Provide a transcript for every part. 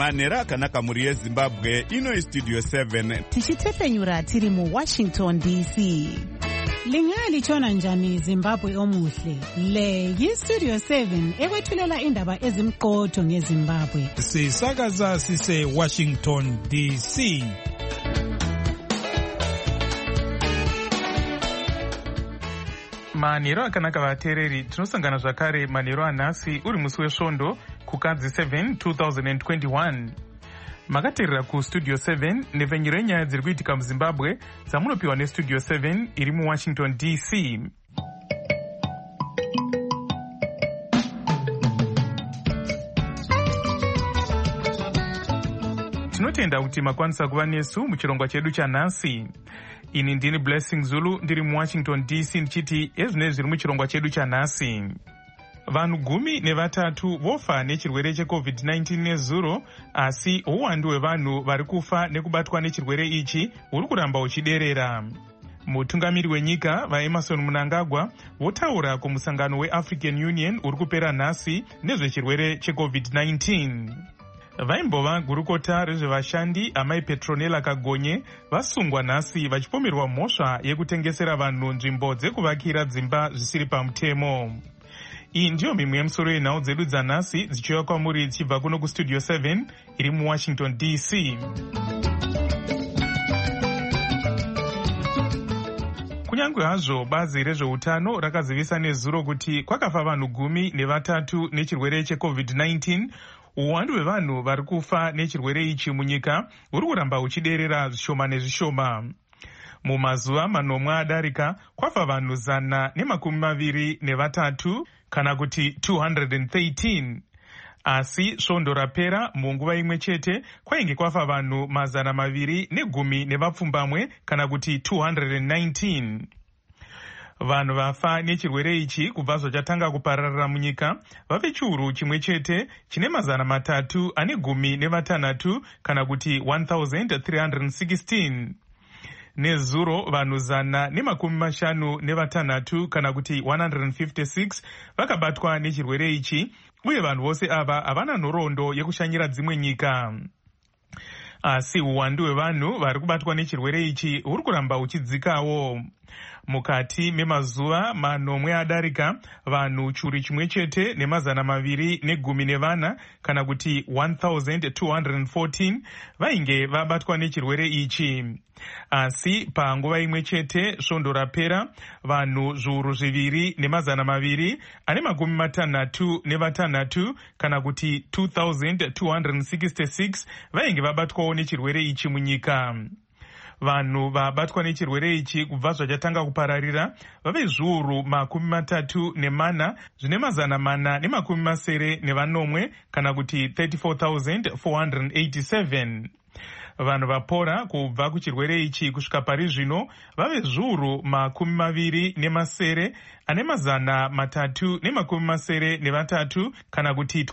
manhero akanaka mhuri yezimbabwe. Ino istudio 7 tichitefenyura tiri muWashington DC. Lingalitshona njani Zimbabwe omuhle? Le yistudio 7 ekwethulela indaba ezimqotho ngeZimbabwe. Sisakaza sise Washington DC. Manhero akanaka vateereri, tinosangana zvakare manhero anhasi uri musi wesvondo kukadzi 7 2021. Makateerera kustudio 7 nepfenyuro yenyaya dziri kuitika muZimbabwe dzamunopiwa nestudio 7 iri muWashington DC. Tinotenda kuti makwanisa kuva nesu muchirongwa chedu chanhasi. Ini ndini Blessing Zulu ndiri muWashington DC ndichiti ezvinezvi zviri muchirongwa chedu chanhasi. Vanhu 13 vofa nechirwere cheCovid-19 nezuro, asi uwandu hwevanhu vari kufa nekubatwa nechirwere ichi uri kuramba uchiderera. Mutungamiri wenyika vaEmerson Mnangagwa votaura kumusangano weAfrican Union uri kupera nhasi nezvechirwere cheCovid-19. Vaimbova gurukota rezvevashandi amai Petronella Kagonye vasungwa nhasi vachipomerwa mhosva yekutengesera vanhu nzvimbo dzekuvakira dzimba zvisiri pamutemo. Iyi ndiyo mimwe yemusoro yenhau dzedu dzanhasi dzichiuya kwamuri dzichibva kuno kustudio 7 iri muWashington DC. Kunyange hazvo bazi rezveutano rakazivisa nezuro kuti kwakafa vanhu 13 nechirwere cheCovid-19, uwandu hwevanhu vari kufa nechirwere ichi munyika uri kuramba uchiderera zvishoma nezvishoma. Mumazuva manomwe adarika kwafa vanhu 123 kana kuti 213. Asi svondo rapera munguva imwe chete kwainge kwafa vanhu 210 kana kuti 219. Vanhu vafa nechirwere ichi kubva zvachatanga kupararira munyika vave chiuru chimwe chete chine 316 kana kuti 1316. Nezuro vanhu 156 kana kuti 156 vakabatwa nechirwere ichi, uye vanhu vose ava havana nhoroondo yekushanyira dzimwe nyika. Asi uwandu hwevanhu vari kubatwa nechirwere ichi huri kuramba uchidzikawo. Mukati memazuva manomwe adarika vanhu chiuru chimwe chete ne214 kana kuti 1214 vainge vabatwa nechirwere ichi. Asi panguva imwe chete svondo rapera vanhu zviuru 2,256 kana kuti 2266 vainge vabatwawo nechirwere ichi munyika. Vanhu vabatwa nechirwere ichi kubva zvachatanga kupararira vave zviuru 34 zvine 470 kana kuti 34,487. Vanhu vapora kubva kuchirwere ichi kusvika pari zvino vave zviuru 20 ane 383 kana kuti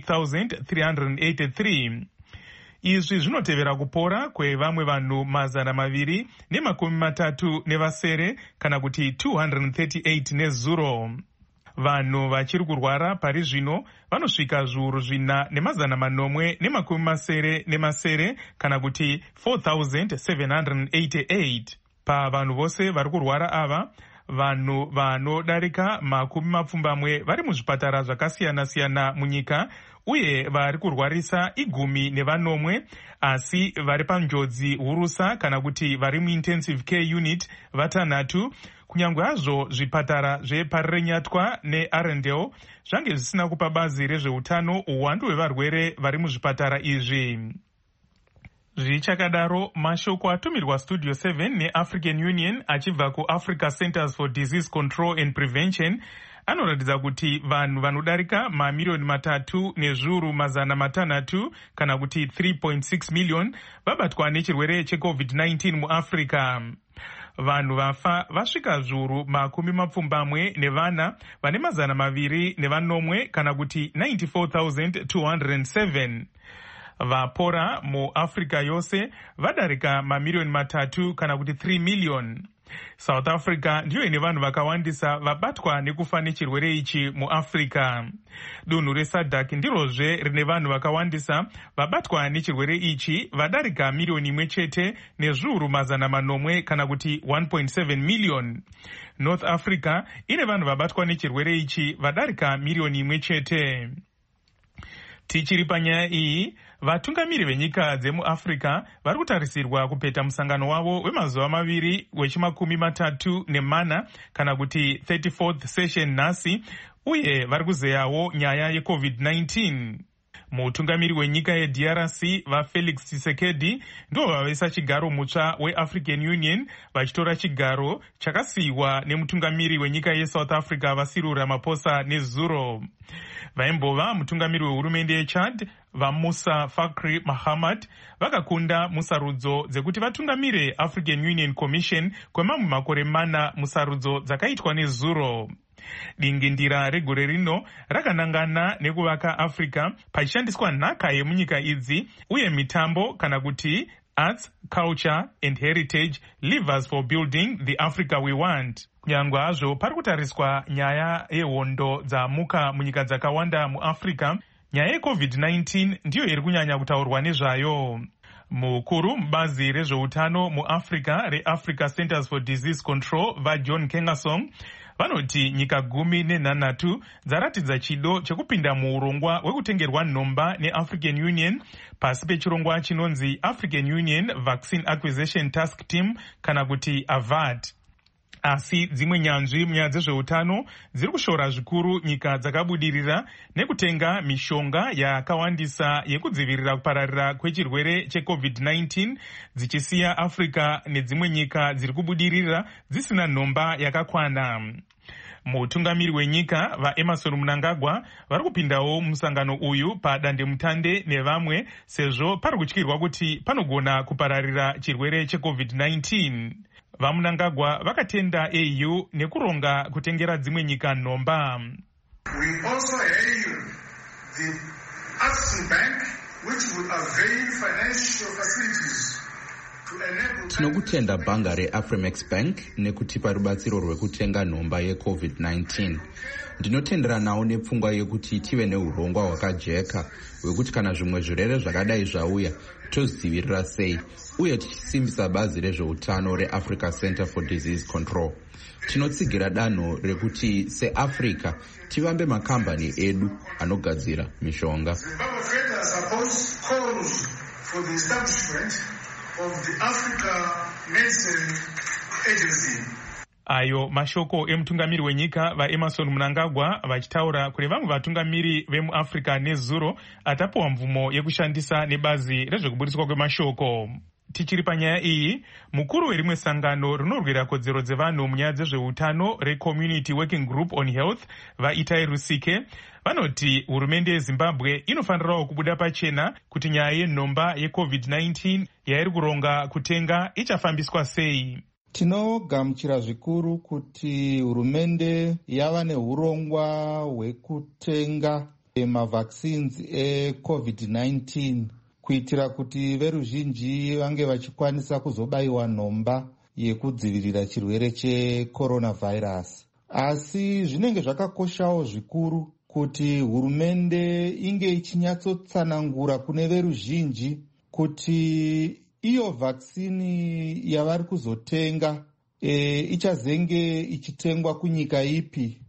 28,383. Izvi zvinotevera kupora kwevamwe vanhu 237 kana kuti 238 nezuro. Vanhu vachiri kurwara pari zvino vanosvika zviuru 4,870 kana kuti 4,788. Pavanhu vose vari kurwara ava, vanhu vanodarika 20 vari muzvipatara zvakasiyana-siyana munyika, uye vari kurwarisa 10, asi vari panjodzi hurusa kana kuti vari muintensive care unit 6. Kunyange hazvo zvipatara zveParirenyatwa neArendelle zvange zvisina kupa bazi rezveutano uwandu hwevarwere vari muzvipatara izvi. Zvichakadaro, mashoko atumirwa studio 7 neAfrican Union achibva kuAfrica Centers for Disease Control and Prevention anoratidza kuti vanhu vanodarika 3,600,000 kana kuti 3.6 million vabatwa nechirwere cheCovid-19 muAfrica. Vanhu vafa vasvika zviuru 24 vane 204 kana kuti 94,207. Vapora muAfrica yose vadarika 3 kana kuti 3 million. South Africa ndiyo ine vanhu vakawandisa vabatwa nekufa nechirwere ichi muAfrica. Dunhu reSADC ndirozve rine vanhu vakawandisa vabatwa nechirwere ichi vadarika milioni imwe chete nezviuru mazana manomwe kana kuti 1.7 million. North Africa ine vanhu vabatwa nechirwere ichi vadarika milioni imwe chete. Tichiri panyaya iyi, vatungamiri venyika dzemuAfrica vari kutarisirwa kupeta musangano wavo wemazuva maviri wechimakumi-34 kana kuti 34th session nhasi, uye vari kuzeyawo nyaya yeCovid-19. Mutungamiri wenyika yeDRC vaFelix Tshisekedi ndivo vavesa chigaro mutsva weAfrican Union vachitora chigaro chakasiyiwa nemutungamiri wenyika yeSouth Africa vaCyril Ramaphosa nezuro. Vaimbova mutungamiri wehurumende yeChad vaMusa Fakri Mahamat vakakunda musarudzo dzekuti vatungamire African Union Commission kwemamwe makore mana musarudzo dzakaitwa nezuro. Dingindira regore rino rakanangana nekuvaka Africa pachishandiswa nhaka yemunyika idzi uye mitambo kana kuti arts, culture and heritage levers for building the Africa we want. Nyangwe hazvo pari kutariswa nyaya yehondo dzamuka munyika dzakawanda muAfrica, nyaya yeCovid-19 ndiyo iri kunyanya kutaurwa nezvayo. Mukuru mubazi rezveutano muAfrica reAfrica Centers for Disease Control vaJohn Kengasong vanoti nyika 18 dzaratidza chido chekupinda muurongwa hwekutengerwa nhomba neAfrican Union pasi pechirongwa chinonzi African Union Vaccine Acquisition Task Team kana kuti AVAT. Asi dzimwe nyanzvi munyaya dzezveutano dziri kushora zvikuru nyika dzakabudirira nekutenga mishonga yakawandisa yekudzivirira kupararira kwechirwere cheCovid-19 dzichisiya Africa nedzimwe nyika dziri kubudirira dzisina nhomba yakakwana. Mutungamiri wenyika vaEmerson Mnangagwa vari kupindawo musangano uyu padandemutande nevamwe sezvo pari kutyirwa kuti panogona kupararira chirwere cheCovid-19. VaMnangagwa vakatenda AU nekuronga kutengera dzimwe nyika nhomba. We also hail the African Bank which will avail financial facilities. Tinokutenda bhanga reAfrimex Bank nekutipa rubatsiro rwekutenga nhomba yeCovid-19. Ndinotenderanawo nepfungwa yekuti tive neurongwa hwakajeka hwekuti kana zvimwe zvirwere zvakadai zvauya tozvidzivirira sei, uye tichisimbisa bazi rezveutano reAfrica Center for Disease Control. Tinotsigira danho rekuti seAfrica tivambe makambani edu anogadzira mishonga. Of the Africa Medicine Agency. Ayo mashoko emutungamiri wenyika vaEmerson Mnangagwa vachitaura kune vamwe vatungamiri vemuAfrica nezuro atapiwa mvumo yekushandisa nebazi rezvekuburiswa kwemashoko. Tichiri panyaya iyi, mukuru werimwe sangano rinorwira kodzero dzevanhu munyaya dzezveutano reCommunity Working Group on Health vaItai Rusike vanoti hurumende yeZimbabwe inofanirawo kubuda pachena kuti nyaya yenhomba yeCovid-19 yairi kuronga kutenga ichafambiswa sei. Tinogamuchira zvikuru kuti hurumende yava neurongwa hwekutenga mavaccines eCovid-19 kuitira kuti veruzhinji vange vachikwanisa kuzobayiwa nhomba yekudzivirira chirwere checoronavirus. Asi zvinenge zvakakoshawo zvikuru kuti hurumende inge ichinyatsotsanangura kune veruzhinji kuti iyo vaccini yavari kuzotenga ichazenge ichitengwa kunyika ipi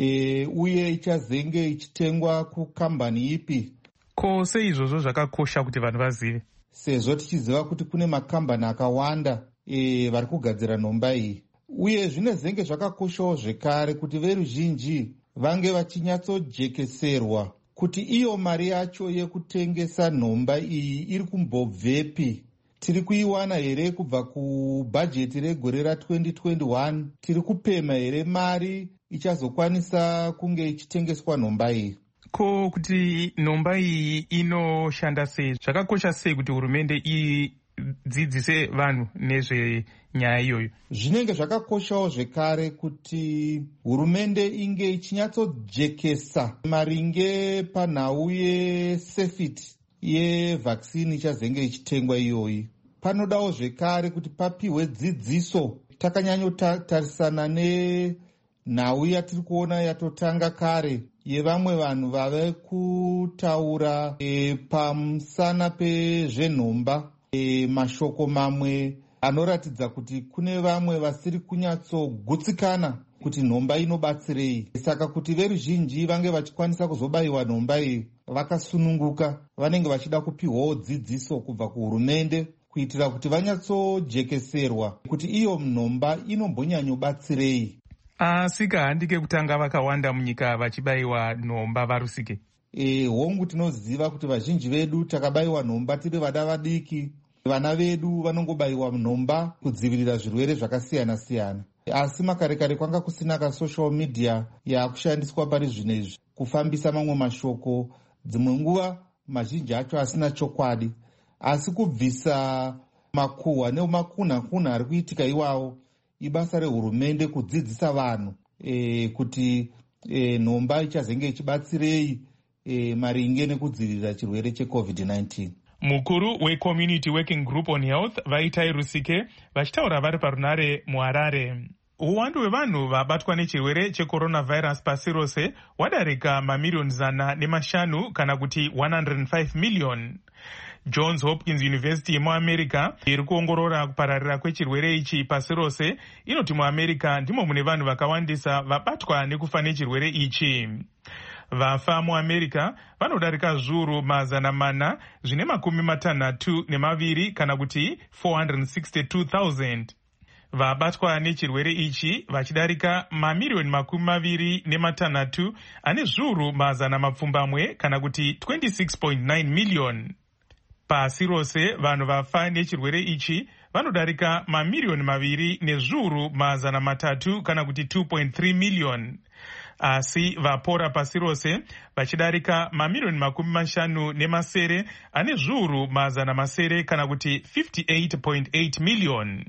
uye ichazenge ichitengwa kukambani ipi. Ko seizvozvo zvakakosha kuti vanhu vazive, sezvo tichiziva kuti kune makambani akawanda vari kugadzira nhomba iyi, uye zvinezenge zvakakoshawo zvekare kuti veruzhinji vange vachinyatsojekeserwa kuti iyo mari yacho yekutengesa nhomba iyi iri kumbobvepi. Tiri kuiwana here kubva kubhajeti regore ra2021? Tiri kupema here mari ichazokwanisa kunge ichitengeswa nhomba iyi? Ko kuti nhomba iyi inoshanda sei, zvakakosha sei kuti hurumende idzidzise vanhu nezvenyaya iyoyo? Zvinenge zvakakoshawo zvekare kuti hurumende inge ichinyatsojekesa maringe panhau yesafety yevaccine ichazenge ichitengwa iyoyi. Panodawo zvekare kuti papiwe dzidziso takanyanyotarisana nenhau yatiri kuona yatotanga kare yevamwe vanhu vave kutaura pamusana pezvenhomba, mashoko mamwe anoratidza kuti kune vamwe vasiri kunyatsogutsikana kuti nhomba inobatsirei. Saka kuti veruzhinji vange vachikwanisa kuzobayiwa nhomba iyi vakasununguka, vanenge vachida kupiwawo dzidziso kubva kuhurumende kuitira kuti vanyatsojekeserwa kuti iyo nhomba inombonyanyobatsirei. Asi kahandike kutanga vakawanda munyika vachibayiwa nhomba varusike. Hongu tinoziva kuti vazhinji vedu takabayiwa nhomba tiri vana vadiki. Vana vedu vanongobayiwa nhomba kudzivirira zvirwere zvakasiyana-siyana. Asi makare kwanga kusina kasocial media yakushandiswa pari zvinezvi kufambisa mamwe mashoko, dzimwe nguva mazhinji acho asina chokwadi. Asi kubvisa makuhwa nemakunha ari kuitika iwawo, ibasa rehurumende kudzidzisa vanhu kuti nhomba ichazenge ichibatsirei maringe nekudzivirira chirwere cheCovid-19. Mukuru weCommunity Working Group on Health Vaitai Rusike vachitaura vari parunare muHarare. Uwandu hwevanhu vabatwa nechirwere checoronavirus pasi rose wadarika mamirioni 500 kana kuti 105 million. Johns Hopkins University yemuAmerica iri kuongorora kupararira kwechirwere ichi pasi rose inoti muAmerica ndimo mune vanhu vakawandisa vabatwa nekufa nechirwere ichi. Vafa muAmerica vanodarika zviuru 400 zvine 62 kana kuti 462,000. Vabatwa nechirwere ichi vachidarika mamirioni 26 ane zviuru 100 kana kuti 26.9 million. Pasi rose vanhu vafa nechirwere ichi vanodarika mamirioni 2 nezviuru 300 kana kuti 2.3 million. Asi vapora pasi rose vachidarika mamirioni 50 ane zviuru 100 kana kuti 58.8 million.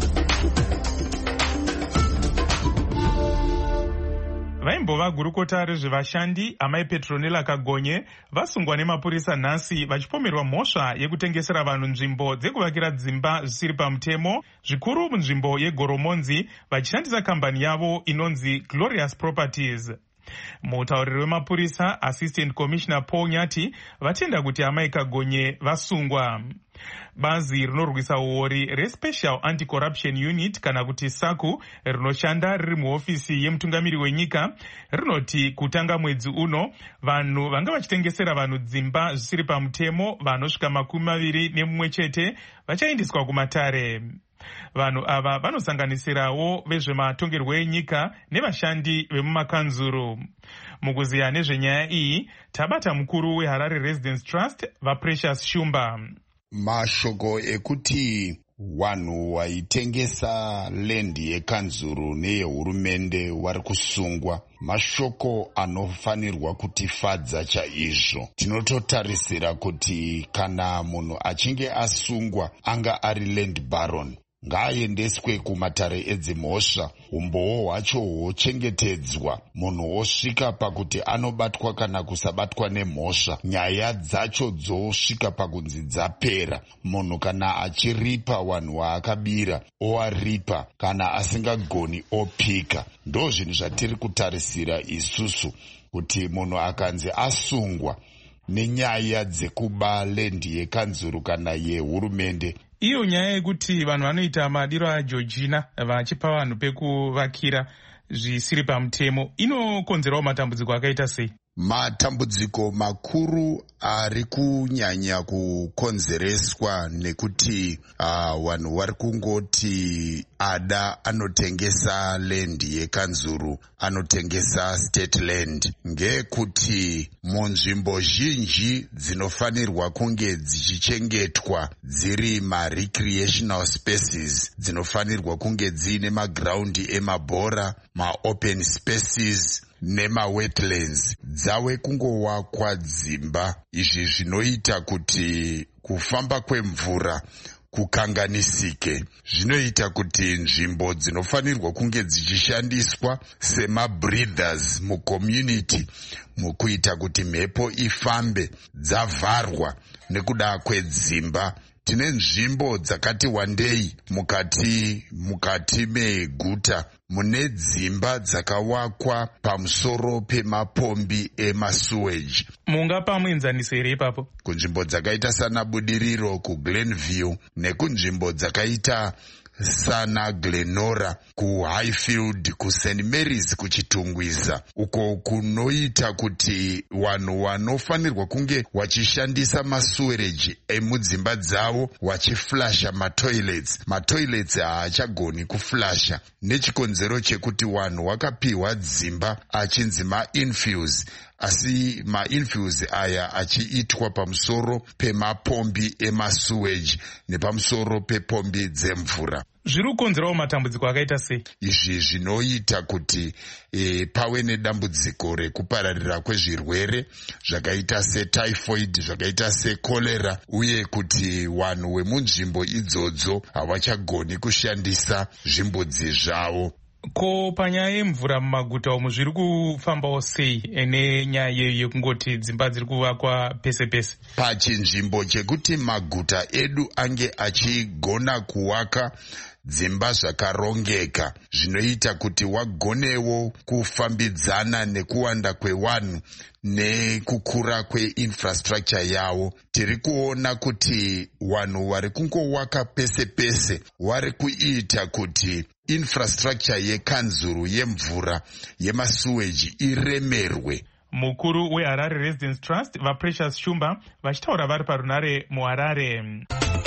Vaimbova gurukota rezvevashandi amai Petronella Kagonye vasungwa nemapurisa nhasi vachipomerwa mhosva yekutengesera vanhu nzvimbo dzekuvakira dzimba zvisiri pamutemo, zvikuru munzvimbo yeGoromonzi, vachishandisa kambani yavo inonzi Glorious Properties. Mutauriri wemapurisa Assistant Commissioner Paul Nyati vatenda kuti amai Kagonye vasungwa. Bazi rinorwisa uori reSpecial Anti-Corruption Unit kana kuti SACU rinoshanda riri muhofisi yemutungamiri wenyika rinoti kutanga mwedzi uno vanhu vanga vachitengesera vanhu dzimba zvisiri pamutemo vanosvika 21 vachaindiswa kumatare. Vanhu ava vanosanganisirawo vezvematongerwo enyika nevashandi vemumakanzuru. Mukuziya nezvenyaya iyi tabata mukuru weHarare Residence Trust vaPrecious Shumba. Mashoko ekuti vanhu vaitengesa lendi yekanzuru neyehurumende vari kusungwa mashoko anofanirwa kutifadza chaizvo. Tinototarisira kuti kana munhu achinge asungwa anga ari land baron ngaaendeswe kumatare edzimhosva, umbowo hwacho hwochengetedzwa, munhu osvika pakuti anobatwa kana kusabatwa nemhosva, nyaya dzacho dzosvika pakunzi dzapera. Munhu kana achiripa wanhu waakabira owaripa, kana asingagoni opika. Ndo zvinhu zvatiri kutarisira isusu kuti munhu akanzi asungwa nenyaya dzekuba lendi yekanzuru kana yehurumende. Iyo nyaya yekuti vanhu vanoita madiro aJeorgina vachipa vanhu pekuvakira zvisiri pamutemo inokonzerawo matambudziko akaita sei? Matambudziko makuru ari kunyanya kukonzereswa nekuti vanhu vari kungoti ada anotengesa lendi yekanzuru, anotengesa state land, ngekuti munzvimbo zhinji dzinofanirwa kunge dzichichengetwa dziri ma-recreational spaces, dzinofanirwa kunge dziine magraundi emabhora, ma-open spaces nema-wetlands, dzave kungowakwa dzimba. Izvi zvinoita kuti kufamba kwemvura kukanganisike. Zvinoita kuti nzvimbo dzinofanirwa kunge dzichishandiswa sema-breathers mucommunity, mukuita kuti mhepo ifambe, dzavharwa nekuda kwedzimba tine nzvimbo dzakati wandei mukati meguta mune dzimba dzakawakwa pamusoro pemapombi emasuweji. Mungapa muenzaniso here ipapo? Kunzvimbo dzakaita sana Budiriro kuGlenview nekunzvimbo dzakaita sana Glenora kuHighfield kuSt Mary's kuchitungwiza, uko kunoita kuti vanhu vanofanirwa kunge vachishandisa masuwereji emudzimba dzavo vachiflasha matoilets haachagoni kuflasha nechikonzero chekuti vanhu vakapiwa dzimba achinzi mainfuse, asi mainfuse aya achiitwa pamusoro pemapombi emasuweji nepamusoro pepombi dzemvura. Zviri kukonzerawo matambudziko akaita sei? Izvi zvinoita kuti pave nedambudziko rekupararira kwezvirwere zvakaita setyphoid, zvakaita sekolera, uye kuti vanhu vemunzvimbo idzodzo havachagoni kushandisa zvimbudzi zvavo. Ko panyaya yemvura mumaguta umu zviri kufambawo sei nenyaya yekungoti dzimba dziri kuvakwa pese pese? Pachinzvimbo chekuti maguta edu ange achigona kuwaka dzimba zvakarongeka zvinoita kuti wagonewo kufambidzana nekuwanda kwevanhu nekukura kweinfrastructure yavo. Tiri kuona kuti vanhu vari kungowaka pese pese vari kuita kuti infrastructure yekanzuru yemvura yemasuweji iremerwe. Mukuru weHarare Residence Trust vaPrecious Shumba vachitaura vari parunare muHarare.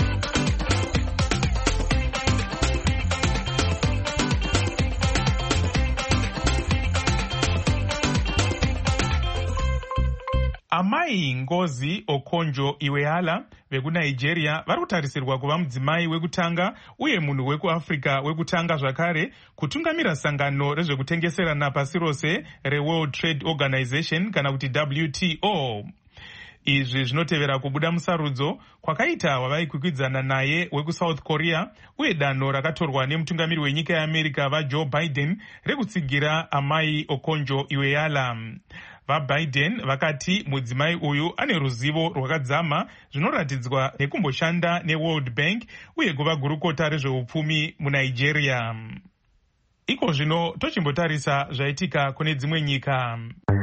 Amai Ngozi Okonjo-Iweala vekuNigeria vari kutarisirwa kuva mudzimai wekutanga uye munhu wekuAfrica wekutanga zvakare kutungamira sangano rezvekutengeserana pasi rose reWorld Trade Organization kana kuti WTO. Izvi zvinotevera kubuda musarudzo kwakaita wavaikwikwidzana naye wekuSouth Korea uye danho rakatorwa nemutungamiri wenyika yeAmerica vaJoe Biden rekutsigira amai Okonjo-Iweala. VaBiden vakati mudzimai uyu ane ruzivo rwakadzama zvinoratidzwa nekumboshanda neWorld Bank uye kuva gurukota rezveupfumi muNigeria. Iko zvino tochimbotarisa zvaitika kune dzimwe nyika.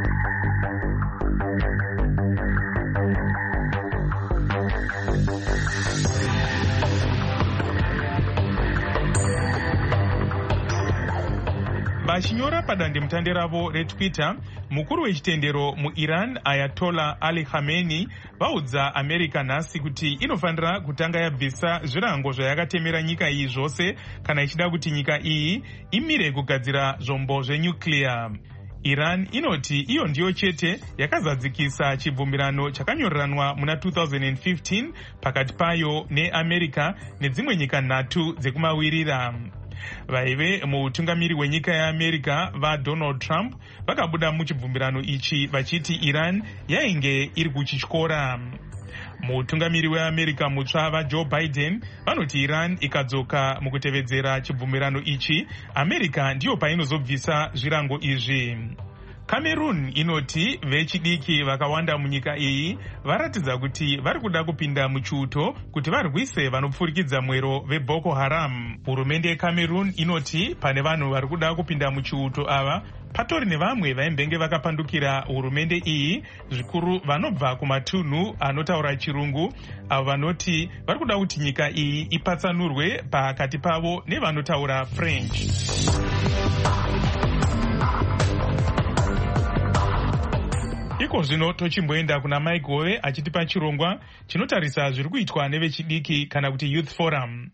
Vachinyora padandemutande ravo reTwitter, mukuru wechitendero muIran Ayatollah Ali Khamenei vaudza America nhasi kuti inofanira kutanga yabvisa zvirango zvayakatemera nyika iyi zvose kana ichida kuti nyika iyi imire kugadzira zvombo zvenyuclear. Iran inoti iyo ndiyo chete yakazadzikisa chibvumirano chakanyoreranwa muna 2015 pakati payo neAmerica nedzimwe nyika 3 dzekumawirira. Vaive muutungamiri wenyika yeAmerica vaDonald Trump vakabuda muchibvumirano ichi vachiti Iran yainge iri kuchityora. Mutungamiri weAmerica mutsva vaJoe Biden vanoti Iran ikadzoka mukutevedzera chibvumirano ichi, America ndiyo painozobvisa zvirango izvi. Cameroon inoti vechidiki vakawanda munyika iyi varatidza kuti vari kuda kupinda muchiuto kuti varwise vanopfurikidza mwero veBoko Haram. Hurumende yeCameroon inoti pane vanhu vari kuda kupinda muchiuto ava patori nevamwe vaimbenge vakapandukira hurumende iyi, zvikuru vanobva kumatunhu anotaura chirungu, avo vanoti vari kuda kuti nyika iyi ipatsanurwe pakati pavo nevanotaura French. Iko zvino tochimboenda kuna Mike Gove achitipa chirongwa chinotarisa zviri kuitwa nevechidiki kana kuti Youth Forum.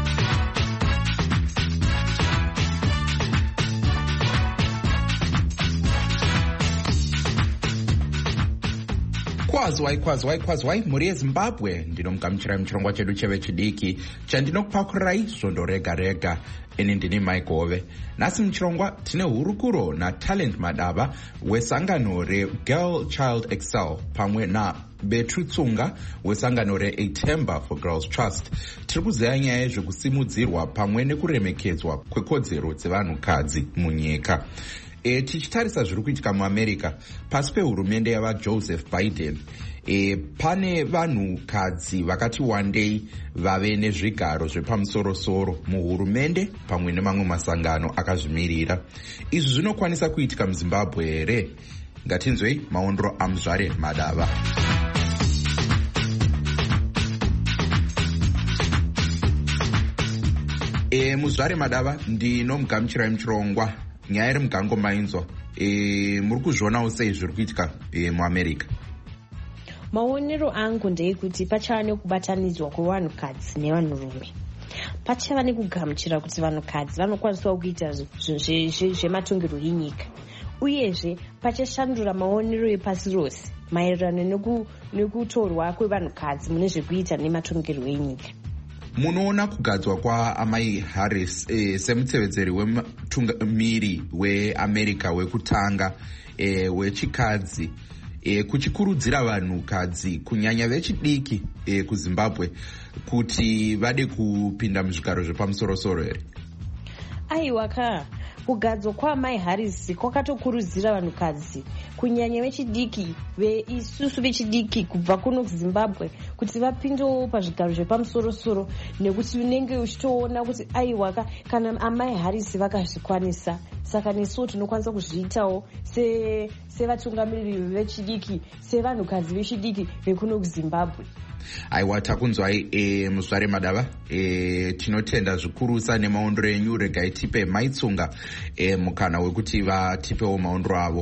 Kwazwai muri yeZimbabwe ndinomugamuchirai muchirongwa chedu chevechidiki chandinokupakurai svondo rega rega. Ini ndini Mike Gove. Nhasi muchirongwa tine hurukuro naTalent Madava wesangano reGirl Child Excel pamwe naBetru Tsunga wesangano reAtember for Girls Trust. Tiri kuzeya nyaya yezvekusimudzirwa pamwe nekuremekedzwa kwekodzero dzevanhukadzi munyika. Tichitarisa zviri kuitika muAmerica pasi pehurumende yavaJoseph Biden. Pane vanhukadzi vakati wandei vave nezvigaro zvepamusoro-soro muhurumende pamwe nemamwe masangano akazvimirira. Izvi zvinokwanisa kuitika muZimbabwe here? Ngatinzwei maondro aMuzvare Madava. Muzvare Madava, ndinomugamuchirai muchirongwa. Nyaya iri mugango mainzwa. Muri kuzvionawo sei zviri kuitika muAmerica? Maonero angu ndeyekuti pachava nekubatanidzwa kwevanhukadzi nevanhurume. Pachava nekugamuchira kuti vanhukadzi vanokwaniswa kuita zvematongerwo enyika. Uyezve pachashandura maonero epasi rose maererano nekutorwa kwevanhukadzi mune zvekuita nematongerwo enyika. Munoona kugadzwa kwaamai Harris semutevedzeri wemutungamiri weAmerica wekutanga wechikadzi kuchikurudzira vanhukadzi kunyanya vechidiki kuZimbabwe kuti vade kupinda muzvigaro zvepamusoro-soro here? Aiwa kugadzwa kwaamai Harris kwakatokurudzira vanhukadzi kunyanya vechidiki isusu vechidiki kubva kuno kuZimbabwe kuti vapindewo pazvigaro zvepamusoro-soro, nekuti unenge uchitoona kuti aiwa kana amai Harris vakazvikwanisa, saka nesuwo tinokwanisa kuzviitawo sevatungamiriri vechidiki, sevanhukadzi vechidiki vekuno kuZimbabwe. Aiwa, takunzwai Muzvare Madava. Tinotenda zvikurusa nemaondro enyu. Regai tipe Maitsunga mukana wekuti vatipewo maondro avo.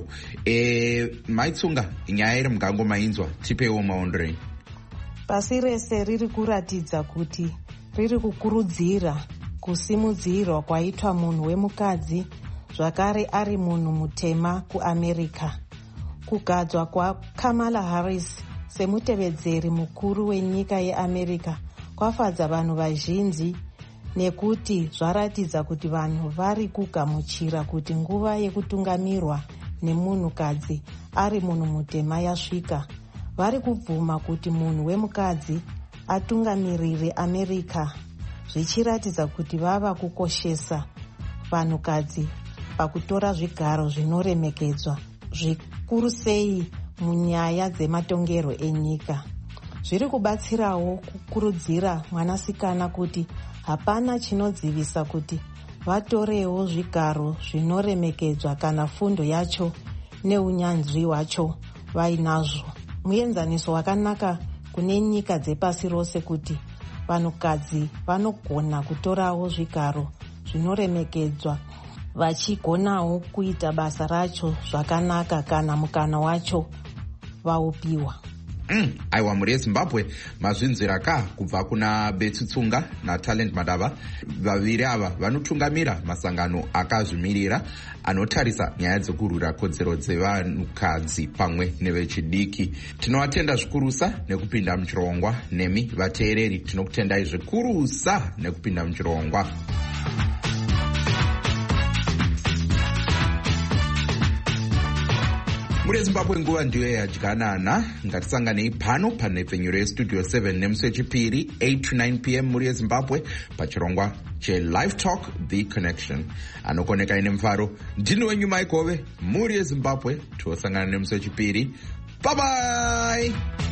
Maitsunga, nyaya iri mugango mainzwa, tipewo maondro enyu. Pasi rese riri kuratidza kuti riri kukurudzira kusimudzirwa kwaitwa munhu wemukadzi, zvakare ari munhu mutema kuAmerica. Kugadzwa kwaKamala Harris semutevedzeri mukuru wenyika yeAmerica kwafadza vanhu vazhinji, nekuti zvaratidza kuti vanhu vari kugamuchira kuti nguva yekutungamirwa nemunhukadzi ari munhu mutema yasvika. Vari kubvuma kuti munhu wemukadzi atungamirire America, zvichiratidza kuti vava kukoshesa vanhukadzi pakutora zvigaro zvinoremekedzwa, zvikuru sei munyaya dzematongerwo enyika. Zviri kubatsirawo kukurudzira mwanasikana kuti hapana chinodzivisa kuti vatorewo zvigaro zvinoremekedzwa kana fundo yacho neunyanzvi hwacho vainazvo. Muenzaniso wakanaka kune nyika dzepasi rose kuti vanhukadzi vanogona kutorawo zvigaro zvinoremekedzwa, vachigonawo kuita basa racho zvakanaka kana mukana wacho vaupiwa. Aiwa, muri yeZimbabwe mazvinzwira kubva kuna Betsutsunga naTalent Madava. Vaviri ava vanotungamira masangano akazvimirira anotarisa nyaya dzekurwira kodzero dzevanhukadzi pamwe nevechidiki. Tinovatenda zvikurusa nekupinda muchirongwa. Nemi vateereri tinokutendai zvikurusa nekupinda muchirongwa. Muri Zimbabwe nguva ndiyo yadyanana. Ngatisanganei pano panhepfenyuro yestudio 7 nemusi wechipiri 8 to 9 p.m. muri yeZimbabwe pachirongwa cheLive Talk The Connection. Anokoneka ine mufaro ndini wenyu Maikove muri yeZimbabwe. Tiosangana nemusi wechipiri. Bye bye.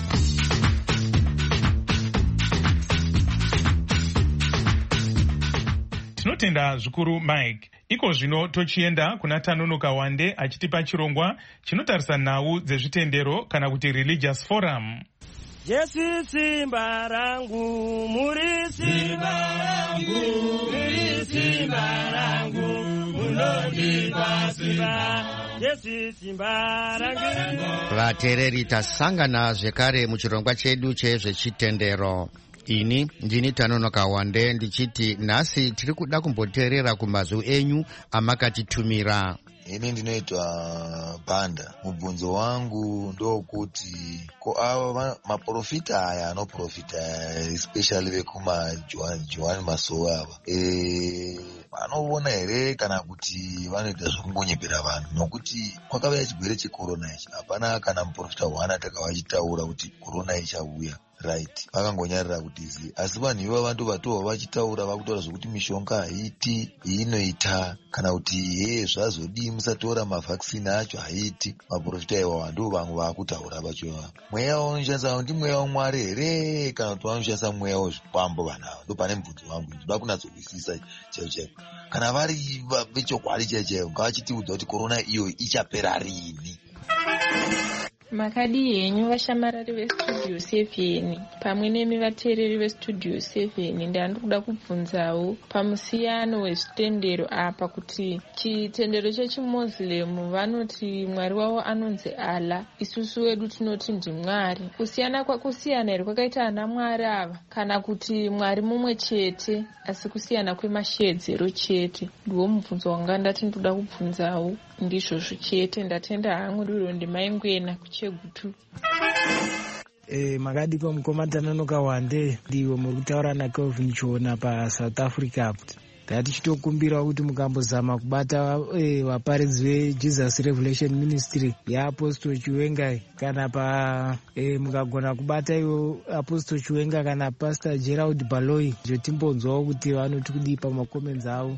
Tinotenda zvikuru Mike. Iko zvino tochienda kuna Tanonoka Wande achitipa chirongwa chinotarisa nhau dzezvitendero kana kuti Religious Forum. Jesu simba rangu, muri simba rangu, muri simba rangu, munondipa simba. Jesu simba rangu. Vateereri, tasangana zvekare muchirongwa chedu chezvechitendero. Ini ndini Tanonoka Wande ndichiti nhasi tiri kuda kumboteerera kumazwi enyu amakatitumira. Ini ndinoitwa Banda. Mubvunzo wangu ndokuti ko ava maprofita aya anoprofita especially vekuma Johani Masowe ava vanoona here kana kuti vanoita zvokungonyepera vanhu, nokuti kwakauya chigwere chekorona ichi hapana kana muprofita waana takava achitaura kuti korona ichauya. right, vakangonyarira kuti izi. Asi vanhu ivava vandovatova vachitaura, vakutaura zvokuti mishonga haiti, inoita, kana kuti zvazodii musatora mavhaksini acho haiti. Maprofita iwawa ndo vamwe vakutaura vachova mweya unoshandisa ndi mweya waMwari here kana kuti vanoshandisa mweya wezvikwambo. vanhu ava ndo pane mubvunzo wangu, ndoda kunatsokwisisa chaivo. Kana vari vechokwadi chaivo ngavachitiudza kuti korona iyo ichapera rini. Makadi yenyu vashamarari vestudio 7 pamwe nemi vateereri vestudio 7 ndandikuda kubvunzawo pamusiyano wezvitendero apa, kuti chitendero chechimozilemu vanoti mwari wavo anonzi Allah, isusu wedu tinoti ndimwari. Kusiyana kwakusiyana here kwakaita ana mwari ava, kana kuti mwari mumwe chete asi kusiyana kwemashedzero chete? Ndiwo mubvunzo wanga ndati ndoda kubvunzawo ndizvozvo chete. Ndatenda hangu ndiro ndimaingwena kuchegutu. Makadipa mukomatananoka wande ndiwo muri kutaura naKelvin Chona paSouth Africa. Tichitokumbira kuti mukambozama kubata vaparidzi veJesus Revelation Ministry yaApostle Chiwenga, kana mukagona kubata iwo Apostle Chiwenga kana Pastor Gerald Baloyi, zvotimbonzwawo kuti vanoti kudii pamakomenzi avo.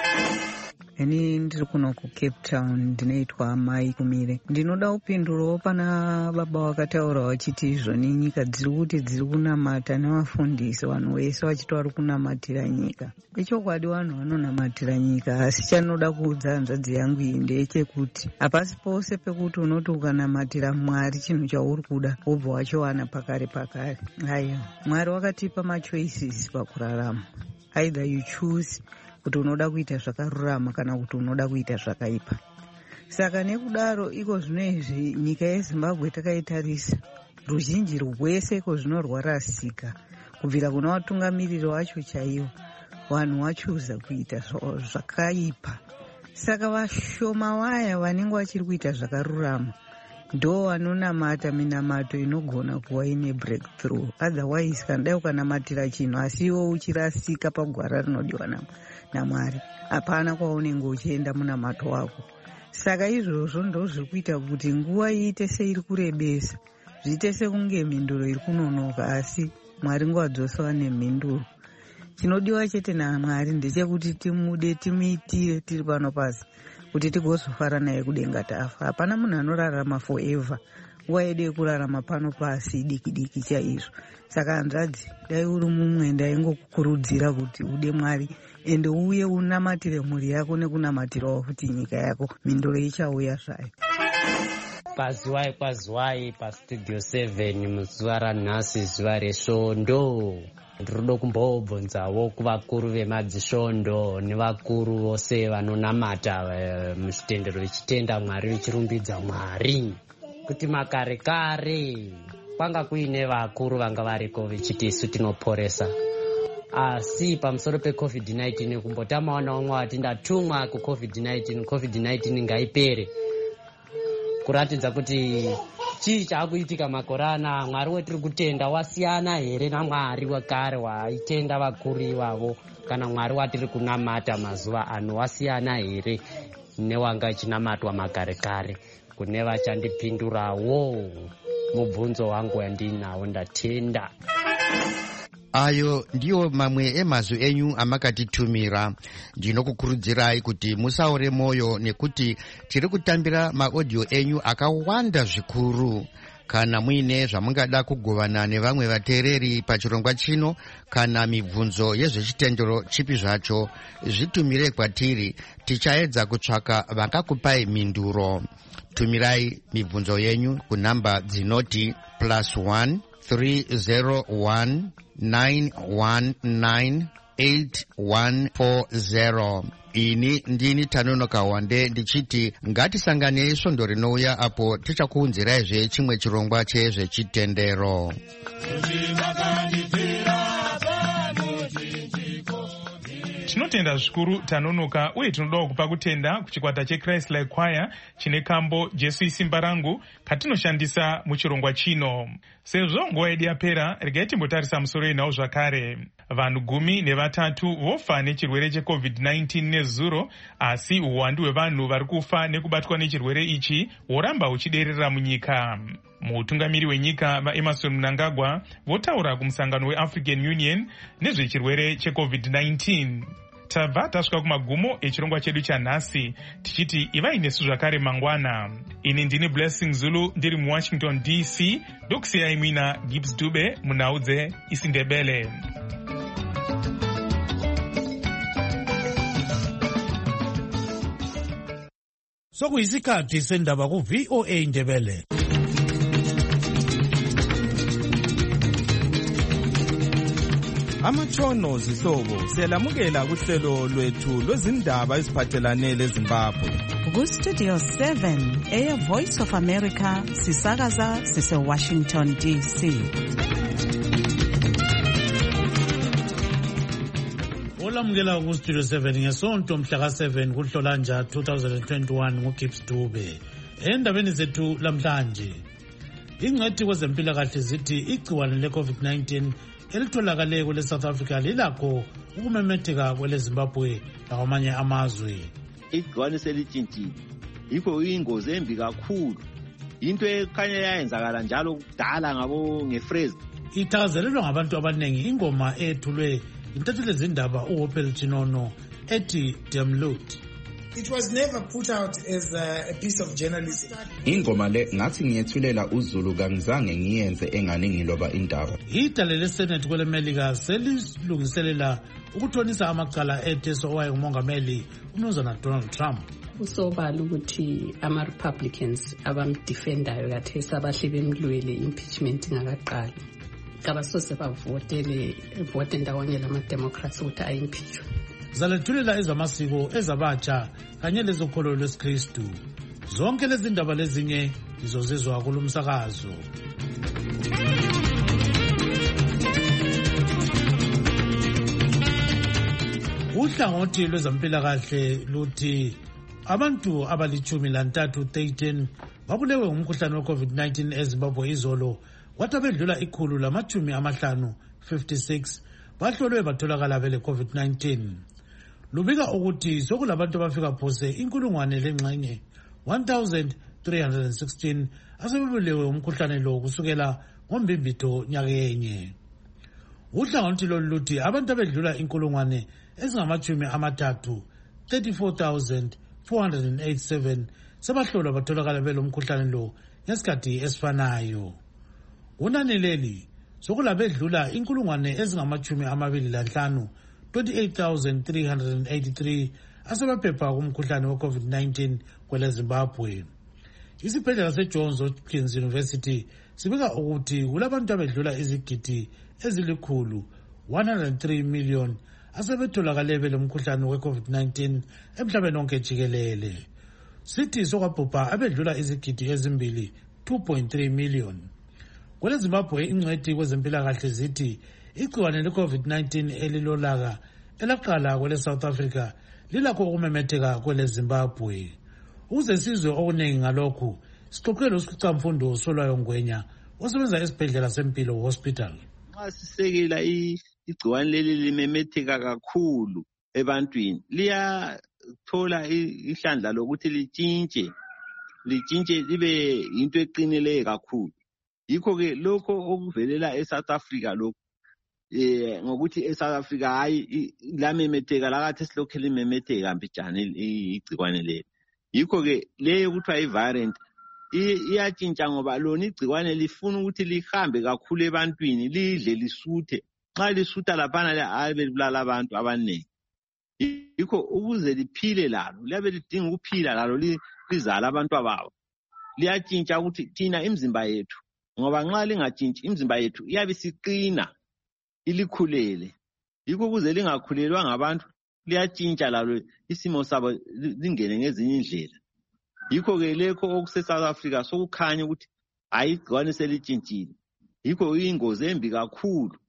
Ini ndiri kuno kuCape Town, ndinoitwa Mai Kumire. Ndinoda kupindurawo pana baba vakataura vachiti izvoni nyika dziri kuti dziri kunamata nevafundisi, vanhu vese vachiti vari kunamatira nyika. Ichokwadi vanhu vanonamatira nyika, asi chanoda kuudza hanzvadzi yangu iyi ndechekuti hapasi pose pekuti unoti ukanamatira Mwari chinhu chauri kuda wobva wachowana pakare pakare. Haiwa, Mwari wakatipa machoices pakurarama. Either you choose kuti unoda kuita zvakarurama kana kuti unoda kuita zvakaipa. Saka nekudaro iko zvinoizvi nyika yeZimbabwe takaitarisa, ruzhinji rwese iko zvinorwarasika kubvira kuna vatungamiriri vacho chaivo. Vanhu vachuza kuita zvakaipa. Saka vashoma vaya vanenge vachiri kuita zvakarurama ndo vanonamata minamato inogona kuva ine breakthrough. Otherwise kandai ukanamatira chinhu asi iwo uchirasika pagwara rinodiwa naMwari, hapana kwaunenge uchienda munamato wako. Saka izvozvo ndo zviri kuita kuti nguva iite seiri kurebesa, zviite sekunge mhinduro iri kunonoka, asi Mwari nguva dzose wane mhinduro. Chinodiwa chete naMwari ndechekuti timude, timuitire tiri pano pasi kuti tigozofara naye kudenga tafa. Hapana munhu anorarama forever. Nguva yedu yekurarama pano pasi diki diki chaizvo. Saka hanzvadzi, dai uri mumwe ndaingokukurudzira kuti ude Mwari ende uye unamatire mhuri yako nekunamatirawo futi nyika yako, mhinduro ichauya zvayo. Pazuwai paStudio 7 muzuva ranhasi, zuva resvondo. Ndinoda kumbobvunzawo kuvakuru vemadzisvondo nevakuru vose vanonamata muchitendero vechitenda Mwari, vechirumbidza Mwari, kuti makare kare kwanga kuine vakuru vanga variko vechiti isu tinoporesa, asi pamusoro peCovid-19 kumbotamawo naumwe wati ndatumwa kuCovid-19, COVID-19 ngaipere, kuratidza kuti chii chaakuitika makore ana. Mwari wetiri kutenda wasiyana here naMwari wekare waitenda vakuru ivavo, kana Mwari watiri kunamata mazuva ano wasiyana here newanga ichinamatwa makare kare? Kune vachandipindurawo mubvunzo wangu wandinawo, ndatenda. Ayo ndiyo mamwe emazwi enyu amakatitumira. Ndinokukurudzirai kuti musaore moyo, nekuti tiri kutambira maaudio enyu akawanda zvikuru. Kana muine zvamungada kugovana nevamwe vateereri pachirongwa chino, kana mibvunzo yezvechitendero chipi zvacho, zvitumire kwatiri, tichaedza kutsvaka vakakupai mhinduro. Tumirai mibvunzo yenyu kunhamba dzinoti +1 301 919 8140. Ini ndini Tanonoka Wande ndichiti ngatisanganei svondo rinouya apo tichakuunziraizve chimwe chirongwa chezvechitendero. tinotenda zvikuru tanonoka uye tinodawo kupa kutenda kuchikwata cheChrist Like Choir chine kambo Jesu isimba rangu katinoshandisa muchirongwa chino. Sezvo nguva yedu yapera, regai timbotarisa musoro inawo zvakare. Vanhu 13 vofa nechirwere cheCovid-19 nezuro, asi uwandu hwevanhu vari kufa nekubatwa nechirwere ichi hworamba huchiderera munyika. Mutungamiri wenyika vaEmerson Mnangagwa votaura kumusangano weAfrican Union nezvechirwere cheCovid-19. Tabva tasvika kumagumo echirongwa chedu chanhasi, tichiti ivai nesu zvakare mangwana. Ini ndini Blessing Zulu ndiri muWashington DC, ndokusiyai mwina Gibbs Dube munhau dzeIsindebele. Sokuyisikhathi sendaba ku-VOA Ndebele. Amatshono zihlobo siyalamukela kuhlelo lwethu lwezindaba eziphathelane leZimbabwe. Ku-Studio 7 Air Voice of America sisakaza sise-Washington DC. Olamukela ku-Studio 7 ngesonto mhla ka-7 kuNhlolanja 2021 nguGibbs Dube. Endabeni zethu lamhlanje, ingcwethi kwezempilakahle zithi igciwane le-COVID-19 elitholakale kwele South Africa lilakho ukumemetheka kwele Zimbabwe lakwamanye amazwe. Igciwane selitshintshile, yikho ingozi embi kakhulu, into ekhanya yayenzakala njalo kudala ngefrezi. Ithakazelelwa ngabantu abaningi ingoma ethulwe intatheli zindaba uHopel Chinono ethi Demlut. It was never put out as a piece of journalism. Ingoma le ngathi ngiyethulela uZulu kangizange ngiyenze engane ngiloba indaba. Idale leSenate kwele Melika selilungiselela ukuthonisa amacala etheso owayengumongameli uMnumzana Donald Trump. Usobala ukuthi ama-Republicans abamdefendayo kathesi abahle bemlwele impeachment ingakaqali. Kabasose vote ndawonye lama-Democrats ukuthi ayimpeachwe. Zalethulela ezamasiko ezabatsha kanye lezokholo lwesikristu. Zonke lezi ndaba lezinye izozizwa kulumsakazo. Uhlangothi lwezempilakahle luthi abantu abali-13 13 babulewe ngumkhuhlane we-COVID-19 eZimbabwe izolo, kwathi abedlula 156 bahlolwe batholakala bele COVID-19. Lubika ukuthi sokulabantu abafika phose 1316 asebebulewe umkhuhlane lo kusukela ngoMbimbitho nyaka yenye. Uhlangothi lolu luthi abantu abedlula 34,487 sebahlolwa batholakala bele umkhuhlane lo ngesikhathi esifanayo. Kunani leli sokulabedlula 28,383 asebaphepha kumkhuhlane we-COVID-19 kwele Zimbabwe. Isibhedlela seJohns Hopkins University sibika ukuthi kulabantu abedlula izigidi ezili-103 million asebetholakale bele umkhuhlane we-COVID-19 emhlabeni wonke jikelele. Sithi sokwabhubha abedlula izigidi ezimbili 2.3 million. Kwele Zimbabwe ingcwethi kwezempilakahle zithi igciwane le-COVID-19 elilolaka elaqala kwele South Africa lilakho ukumemetheka kwele Zimbabwe. Ukuze sizwe okuningi ngalokhu, sixoxele uSicamfundo Solwayo Ngwenya osebenza esibhedlela sempilo hospital. Nxa sisekela igciwane leli limemetheka kakhulu ebantwini, liyathola ihlandla lokuthi litshintshe libe into eqinileyo kakhulu. Yikho-ke lokho okuvelela eSouth Africa lokho ngokuthi eSouth Africa hayi lamemetheka lakathi silokhu limemetheka mbijana igciwane leli. Yikho-ke leyo kuthiwa i-variant iyatshintsha ngoba lona igciwane lifuna ukuthi lihambe kakhulu ebantwini lidle lisuthe. Nxa lisuta laphana abe libulala abantu abaningi. Yikho ukuze liphile lalo liyabe lidinga ukuphila lalo lizala abantu abawo. Liyatshintsha ukuthi thina imizimba yethu, ngoba nxa lingatshintshi imizimba yethu iyabe isiqina ilikhulele. Yikho ukuze lingakhulelwa ngabantu liyatshintsha lalo isimo sabo lingene ngezinye indlela. Yikho-ke lekho okuse-South Africa sokukhanya ukuthi hayi igciwane selitshintshile. Yikho ingozi embi kakhulu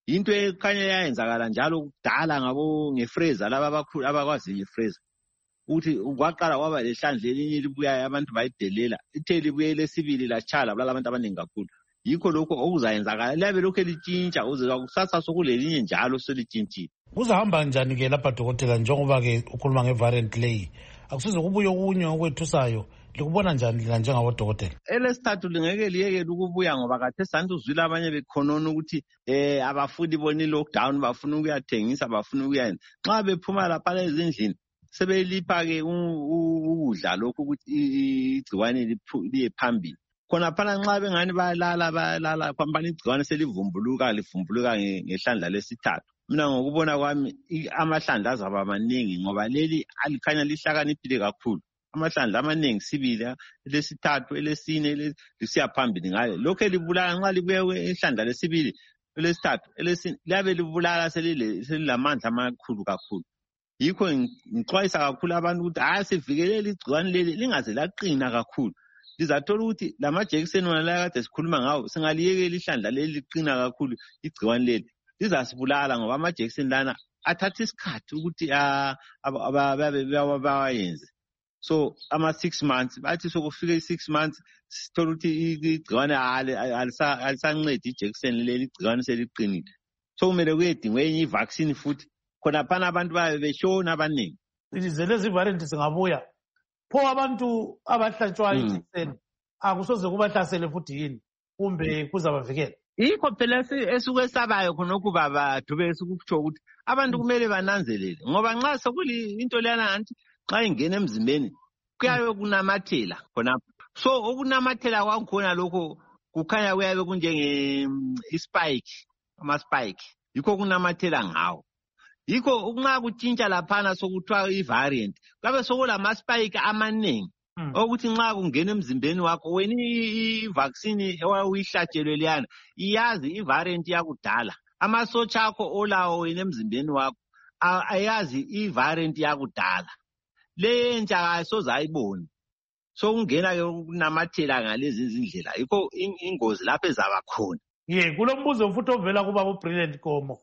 into ekhanya yayenzakala njalo kudala ngabo ngeFraser laba abakhulu abakwazi ngeFraser uthi kwaqala kwaba lehlandla elinye libuya abantu bayidelela ithe libuye lesibili lachala bulala abantu abaningi kakhulu yikho lokho okuzayenzakala labe lokho elitshintsha uze kusasa sokulelinye njalo selitshintshile. Kuzahamba njani ke lapha dokotela njengoba ke ukhuluma ngevariant leyi akusize kubuye okunye okwethusayo likubona njani lina njengabodokotela? Elesithathu lingeke liyekele ukubuya ngoba kade santi uzwile abanye bekhonona ukuthi abafundi bona i-lockdown bafuna ukuyathengisa bafuna ukuyenza nxa bephuma lapha ezindlini sebelipha-ke ukudla lokhu ukuthi igciwane liye phambili khona phana nxa bengani bayalala phampana igciwane selivumbuluka ngehlandla lesithathu. Mina ngokubona kwami amahlandla azaba maningi ngoba leli alikhanya lihlakaniphile kakhulu. Amahlandla amaningi sibili lesithathu elesine lisiya phambili ngale lokho elibulala nxa libuye ihlandla lesibili lesithathu elesine liyabe libulala selilamandla amakhulu kakhulu. Yikho ngixwayisa kakhulu abantu ukuthi hayi sivikelele igciwane leli lingaze laqina kakhulu. Lizathola ukuthi lamajekiseni wona la kade sikhuluma ngawo singaliyekela ihlandla leli liqina kakhulu igciwane leli lizasibulala ngoba amajekiseni lana athatha isikhathi ukuthi bawayenze. So ama 6 months bathi sokufika i6 months sithola ukuthi igciwane alisancedi ijekiseni leli igciwane seliqinile. So kumele kuyedingwa enye ivaccine futhi khona phana abantu babe beshona abaningi. Ize lezi variant singabuya pho abantu abahlatshwa ijekiseni akusoze kubahlasele futhi yini kumbe kuzabavikela? Yikho phela esukwesabayo khonokho babadube esikutsho ukuthi abantu kumele bananzelele ngoba nxa sokuli into leyana anti xa ingena emzimbeni kuyabe kunamathela khonapho. So ukunamathela kwakhona lokho kukhanya kuyabe kunjenge ispike ama-spike yikho kunamathela ngawo. Yikho nxa kutshintsha laphana sokuthiwa i-variant kabe sokulama-spike amaningi ukuthi nxa kungena emzimbeni wakho wena i-vaccine owayihlatshelwe leyana iyazi i-variant yakudala amasotsha akho olawo wena emzimbeni wakho ayazi i-variant yakudala lentsha kasoze ayiboni. So kungena-ke ukunamathela ngalezi izindlela yikho ingozi lapho ezaba khona. Kulombuzo futhi ovela kubaba uBrilliant Komo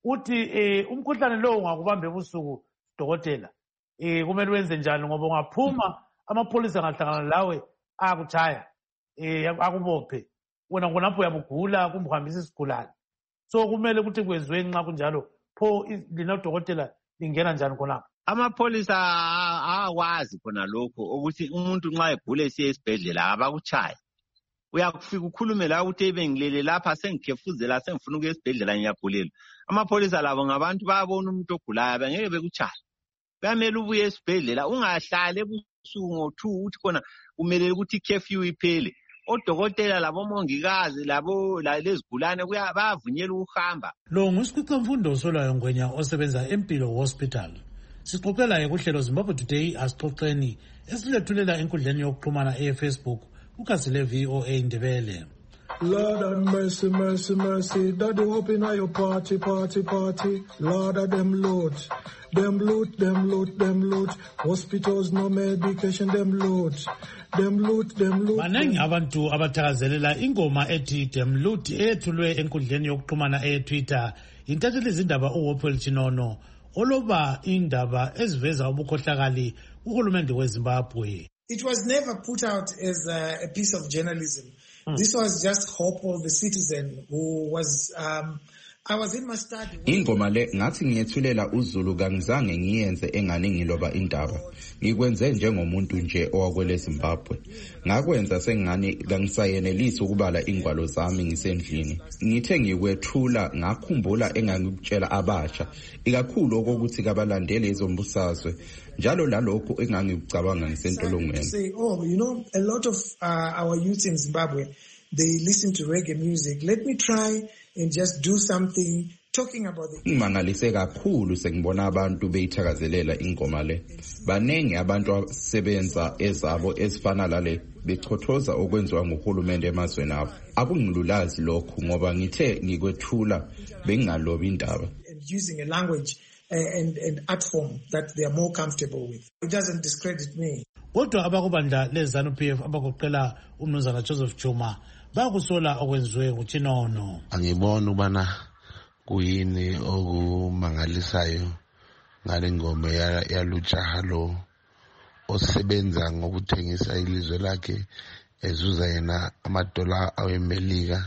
uthi umkhuhlane lo ungakubamba ebusuku dokotela kumele wenze njani ngoba ungaphuma amapholisa angahlangana lawe akuchaya akubophe wena ngonapho uyabugula kumhambisa isigulane. So kumele ukuthi kwenziwe nxa kunjalo pho lina dokotela lingena njani khonapho? Amapholisa akwazi khona lokho ukuthi umuntu nxa egula esiye esibhedlela abakuchaya. Uyakufika ukhulume la ukuthi ebengilele lapha sengikhefuzela sengifuna ukuya esibhedlela ngiyagulela. Amapholisa labo ngabantu bayabona umuntu ogulayo bengeke bekuchaya. Bayamele ubuye esibhedlela ungahlale ebusuku ngo2 uthi khona kumele ukuthi curfew iphele. Odokotela labomongikazi labo lezigulane bayavunyela ukuhamba. Lo ngusiqhaqamfundo Solwayo Ngwenya osebenza eMpilo Hospital. Sixoxela kuhlelo Zimbabwe Today asixoxeni esilethulela enkundleni yokuxhumana eFacebook ukasile VOA Ndebele. Lord have mercy, mercy, mercy. Daddy open your party. Lord of them loot. Hospitals no medication, them loot. Manengi abantu abathakazelela ingoma ethi them loot ethulwe enkundleni yokuxhumana eTwitter. Intatheli izindaba uWopel Chinono oloba indaba eziveza ubukhohlakali uhulumende weZimbabwe. It was never put out as a piece of journalism. This was just hope of the citizen who was I was in my study. Ingoma le ngathi ngiyethulela uZulu kangizange ngiyenze engani ngiloba indaba. Ngikwenze njengomuntu nje owakwele Zimbabwe. Ngakwenza sengani kangisayenelisi ukubala ingwalo zami ngisendlini. Ngithe ngikwethula ngakhumbula engangikutshela abasha ikakhulu okokuthi kabalandele izombusazwe. Njalo lalokho engangikucabanga ngisentolongweni. Say, a lot of our youth in Zimbabwe, they listen to reggae music. Let me try and just do something talking about the Mangalise kakhulu sengibona abantu beyithakazelela ingoma le. Banengi abantu asebenza ezabo ezifana lale bechothoza okwenziwa nguhulumende emazweni abo. Akungilulazi lokho ngoba ngithe ngikwethula bengingalobi indaba. Using a language and art form that they are more comfortable with. It doesn't discredit me. Kodwa abakubandla leZANU-PF abagoqela umnumzana Joseph Chuma bakusola okwenziwe nguChinono. Angibona ubana kuyini okumangalisayo ngale ngoma yalujaha lo osebenza ngokuthengisa ilizwe lakhe ezuza yena amadola awemelika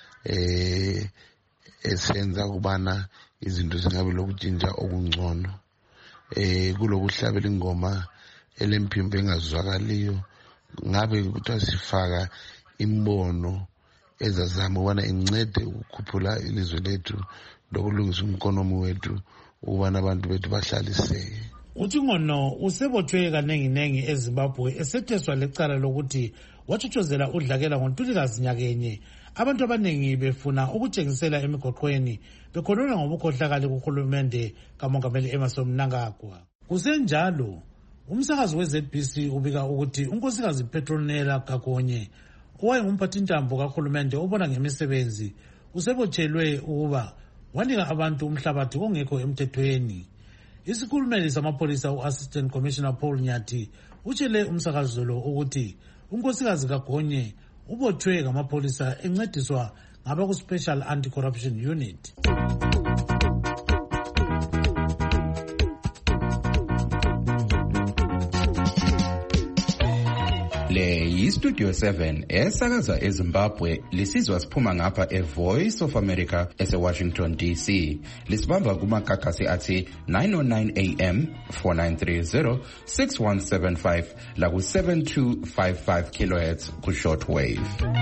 esenza kubana izinto zingabe lokutshintsha okungcono kulokuhlabela ingoma elempimbo engazwakaliyo ngabe kuthiwa sifaka imbono ezazama ukubana incede ukukhuphula ilizwe lethu lokulungisa umkonomi wethu ukubana abantu bethu bahlaliseke. Uthi ngono usebotshwe kanenginengi eZimbabwe esetheswa lecala lokuthi watshutshozelwa udlakela ngoNtulikazi nyakenye abantu abanengi befuna ukutshengisela emigoqweni bekhuluma ngobukhohlakali kuhulumende kamongameli Emmerson Mnangagwa. Kusenjalo umsakazi weZBC ubika ukuthi unkosikazi Petronella Gagonye owayengumphathintambo kahulumende obona ngemisebenzi usebotshelwe ukuba wanika abantu umhlabathi ongekho emthethweni. Isikhulumeli samapolisa u-Assistant Commissioner Paul Nyathi utshele umsakazi lo ukuthi unkosikazi Gagonye ubotshwe ngamapolisa encediswa ngaba ku-Special Anti-Corruption Unit. Le yiStudio 7 esakaza eZimbabwe lisizwa siphuma ngapha eVoice of America eseWashington DC. Lisibamba kumakakasi athi 909 AM 4930 6175 la ku 7255 kHz ku shortwave.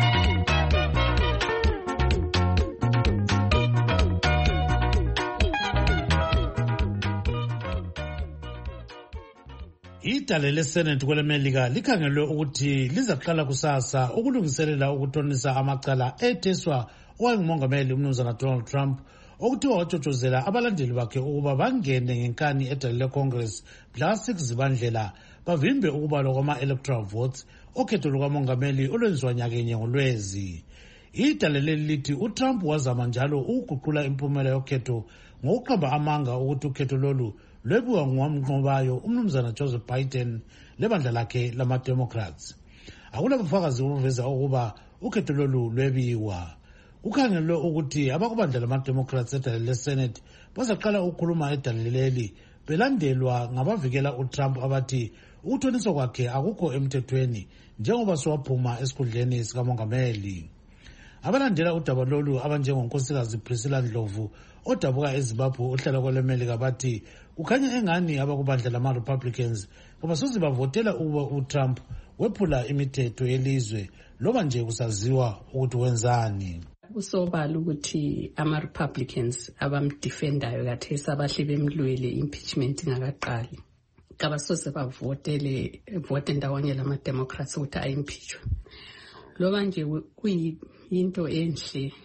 Idale leSenate kwelemelika likhangelwe ukuthi lizaqala kusasa ukulungiselela ukutonisa amacala etheswa owayengumongameli umnumzana Donald Trump okuthiwa watshotshozela abalandeli bakhe ukuba bangene ngenkani edale leCongress mhla 6 Zibandlela bavimbe ukubalwa kwama-electoral votes okhetho lukamongameli olwenziwa nyakenye ngoLwezi. Idale leli lithi uTrump wazama njalo ukuguqula impumela yokhetho ngokuqamba amanga ukuthi ukhetho lolu lwebiwa ngowamnqobayo umnumzana Joseph Biden lebandla lakhe lama-Democrats. Akulabufakazi obuveza ukuba ukhetho lolu lwebiwa. Kukhangelwe ukuthi abakubandla lama-Democrats edale leSenate bazaqala ukukhuluma edale leli belandelwa ngabavikela uTrump abathi ukuthoniswa kwakhe akukho emthethweni njengoba sowaphuma esikhundleni sikamongameli. Abalandela udaba lolu abanjengonkosikazi Priscilla Ndlovu odabuka eZimbabwe ohlala kwelemelika bathi kukhanya engani abakubandla lama-Republicans kabasoze bavotela ukuba uTrump wephula imithetho yelizwe loba nje kusaziwa ukuthi wenzani. Kusobala ukuthi ama-Republicans abamdefendayo kathesi abahle bemlwele impeachment ingakaqali kabasoze bavote ndawonye lama-Democrats ukuthi ayimpeachwe. Loba nje kuyinto enhle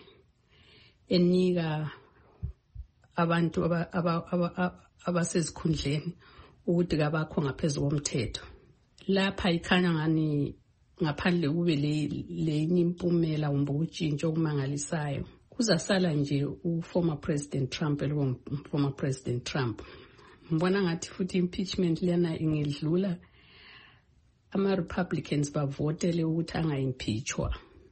enika abantu abasezikhundleni ukuthi kabakho ngaphezu komthetho. Lapha ikhanya ngani ngaphandle kube lenye impumela kumbe utshintsho okumangalisayo kuzasala nje uformer President Trump former President Trump. Mbona ngathi futhi impeachment lena ingedlula ama-Republicans bavotele ukuthi angayimpeachwa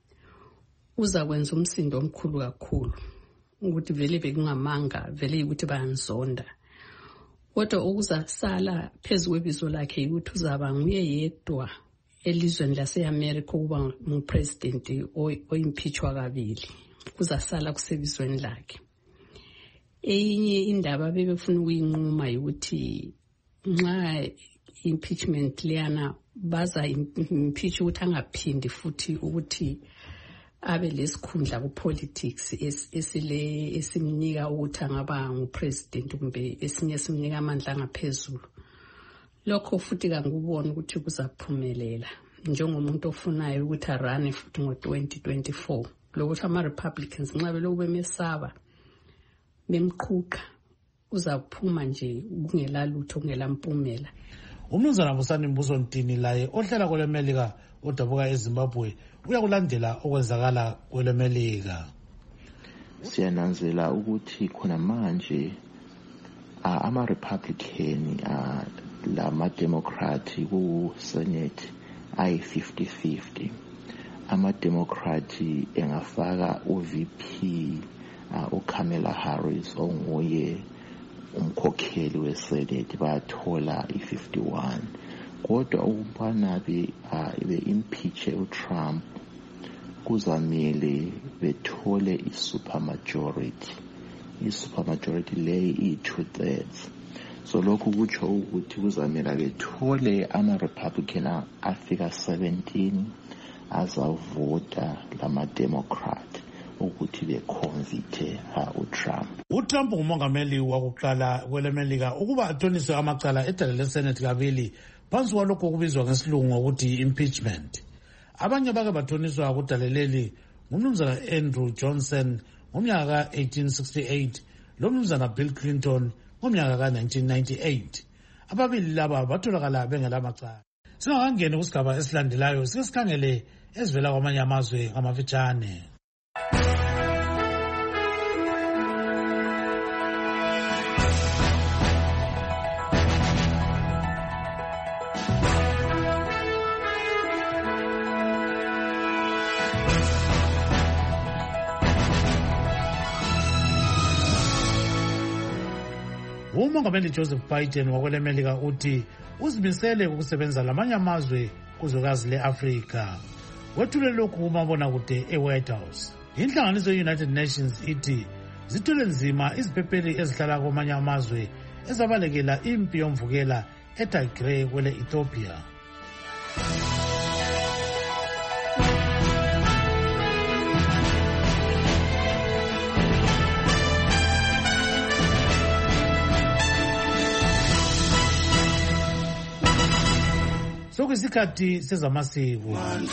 uza kwenza umsindo omkhulu kakhulu ukuthi vele bekungamanga vele ukuthi bayanzonda. Kodwa okuzasala phezu kwebizo lakhe ukuthi uzaba nguye yedwa elizweni lase-America ukuba ngupresident oyimpeachwa kabili kuzasala kusebizweni lakhe. Enye indaba bebefuna ukuyinquma ukuthi nxa impeachment leyana baza impeach ukuthi angaphindi futhi ukuthi abe lesikhundla kupolitics esimnika ukuthi angaba ngupresident kumbe esinye simnika amandla angaphezulu. Lokho futhi kangubona ukuthi kuzaphumelela njengomuntu ofunayo ukuthi arane futhi ngo-2024 lokuthi ama-Republicans nxa beloku bemesaba bemqhuqa uzaphuma nje kungela lutho kungela mpumela. Umnumzana Busani Mbuso Ntini laye ohlala kwelemelika odabuka eZimbabwe uyakulandela okwenzakala kwelemelika. Siyananzela ukuthi khona manje ama-Republican lama-Democrat ku-Senate ayi-50-50. Ama-Democrat engafaka u-VP uKamala Harris onguye umkhokheli weSenate bathola i-51. Kodwa ukubana be-impeach uTrump kuzamele bethole i-supermajority. I-supermajority leyo iyi-2/3. So lokhu kutsho ukuthi kuzamela bethole ama-Republican afika 17 azavota lama-Democrat ukuthi beconvicte uTrump. uTrump ngumongameli wakuqala kwelemelika ukuba athoniswe amacala edale leSenate kabili phansi kwalokho okubizwa ngesilungu ngokuthi impeachment. Abanye bake bathoniswa kudale leli ngumnumzana Andrew Johnson ngomnyaka ka-1868 lomnumzana Bill Clinton ngomnyaka ka-1998. Ababili laba batholakala bengelamacala. Singakangeni kusigaba esilandelayo sike sikhangele ezivela kwamanye amazwe ngamafitshane. uMongameli Joseph Biden wakwelemelika uthi uzimisele ukusebenza lamanye amazwe kuzwekazi le-Afrika. Wethule lokhu kumabonakude eWhite House. Inhlanganiso ye-United Nations ithi zithwele nzima iziphepheli ezihlala kwamanye amazwe ezabalekela impi yomvukela eTigray kwele Ethiopia. Sokuyisikhathi sezamasiko.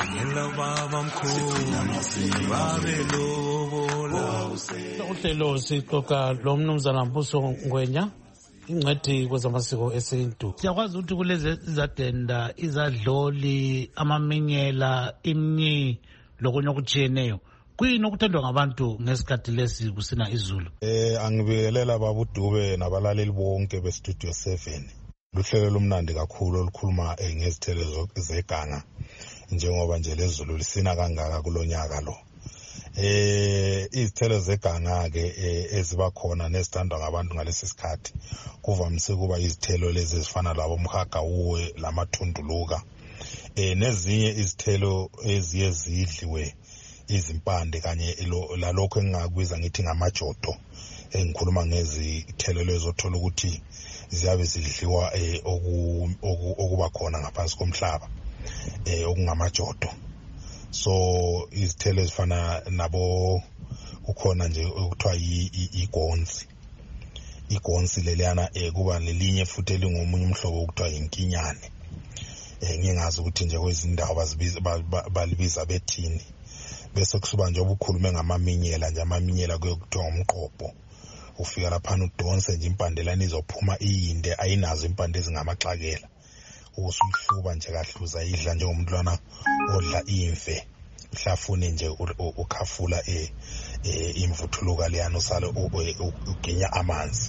Uhlelo sixoxa lo mnumzana Mbuso Ngwenya ingcwethi kwezamasiko esintu. Siyakwazi ukuthi kulezi izadenda, izadloli, amaminyela, imnyi lokunye okujiyeneyo. Kuyini okuthandwa ngabantu ngesikhathi lesi kusina izulu? Angibikelela babudube nabalaleli bonke beStudio 7. Luhlelo lumnandi kakhulu olukhuluma ngezithelo zeganga njengoba nje lezulu lisina kangaka kulonyaka lo. Izithelo zeganga ke eziba khona nezithandwa ngabantu ngalesi sikhathi kuvamise kuba izithelo lezi ezifana labo mhagawuwe lamathunduluka. Nezinye izithelo eziye zidliwe izimpande kanye lalokho engingakubiza ngithi ngamajodo. Engikhuluma ngezithelo lezo othola ukuthi ziyabe zidliwa okuba khona ngaphansi komhlaba okungamajodo. So izithelo ezifana nabo ukhona nje okuthiwa igonsi. Igonsi leliyana kuba lelinye futhi elingomunye umhlobo okuthiwa inkinyane. Ngingazi ukuthi nje kwezindawo balibiza bethini. Bese kusuba nje obukhulume ngamaminyela nje amaminyela kuyokuthiwa umqobo. Ufika lapha udonse nje impandelani izophuma iyinde ayinazo impande ezingamaxakela. Usuyihluba nje kahluza idla njengomntwana odla imfe. Mhlafune nje ukhafula imvuthuluka leyana usale uginya amanzi.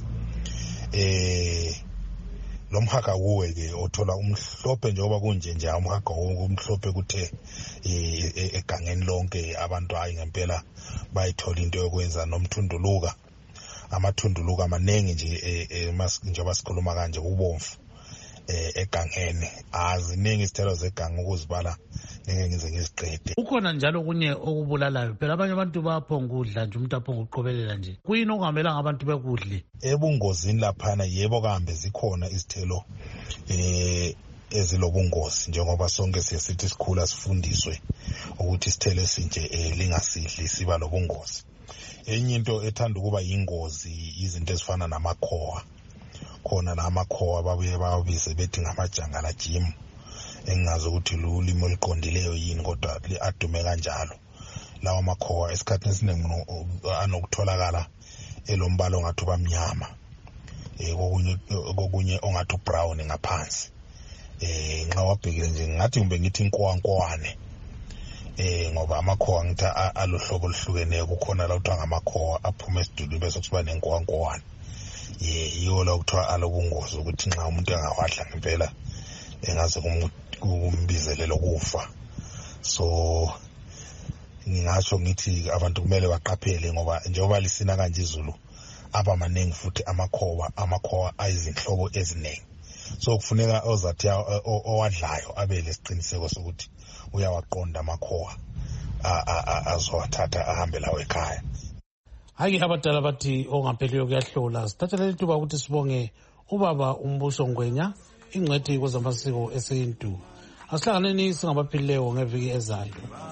Lo mhagawuwe ke othola umhlophe njengoba kunje nje umhagawuwe umhlophe kuthe egangeni lonke abantu hayi ngempela bayithola into yokwenza nomthunduluka. Amathunduluka amaningi nje njengoba sikhuluma kanje ubomvu egangeni aziningi izithelo zeganga ukuzibala ngeke ngize ngiziqede. Ukhona njalo kunye okubulalayo phela abanye abantu bayaphonga ukudla nje umuntu aphonga uqobelela nje. Kuyini okungamelanga abantu bekudle? Ebungozini laphana yebo kambe zikhona izithelo ezilobungozi njengoba sonke siyasithi sikhula sifundiswe ukuthi isithelo esinje lingasidli siba lobungozi. Enye into ethanda ukuba yingozi izinto ezifana namakhowa. Khona namakhowa babuye bawabize bethi ngamajangala jim. Engazi ukuthi ulimo oluqondileyo yini kodwa adume kanjalo. Lawa makhowa esikhathini esiningi anokutholakala elombala ongathi bamnyama. Kokunye ongathi brown ngaphansi. Nxa wabhekile nje ngathi kumbe ngithi inkowankwane. Ngoba amakhowa ngithi alohlobo oluhlukeneyo kukhona la kuthiwa ngamakhowa aphuma esidulini bese kuba nenkowankwane. Yiyo la kuthiwa alobungozi ukuthi nxa umuntu engawadla ngempela engaze kumbizelele ukufa. So ngingasho ngithi abantu kumele baqaphele ngoba njengoba lisina kanje izulu aba maningi futhi amakhowa ayizinhlobo eziningi. So kufuneka ozathi owadlayo abe lesiqiniseko sokuthi uyawaqonda amakhowa azowathatha ahambe lawo ekhaya. Hayi abadala bathi ongapheliyo kuyahlola. Sithathela ithuba ukuthi sibonge ubaba uMbuso Ngwenya, ingcwethi kwezamasiko esintu. Asihlanganeni singabaphilileyo ngeviki ezayo.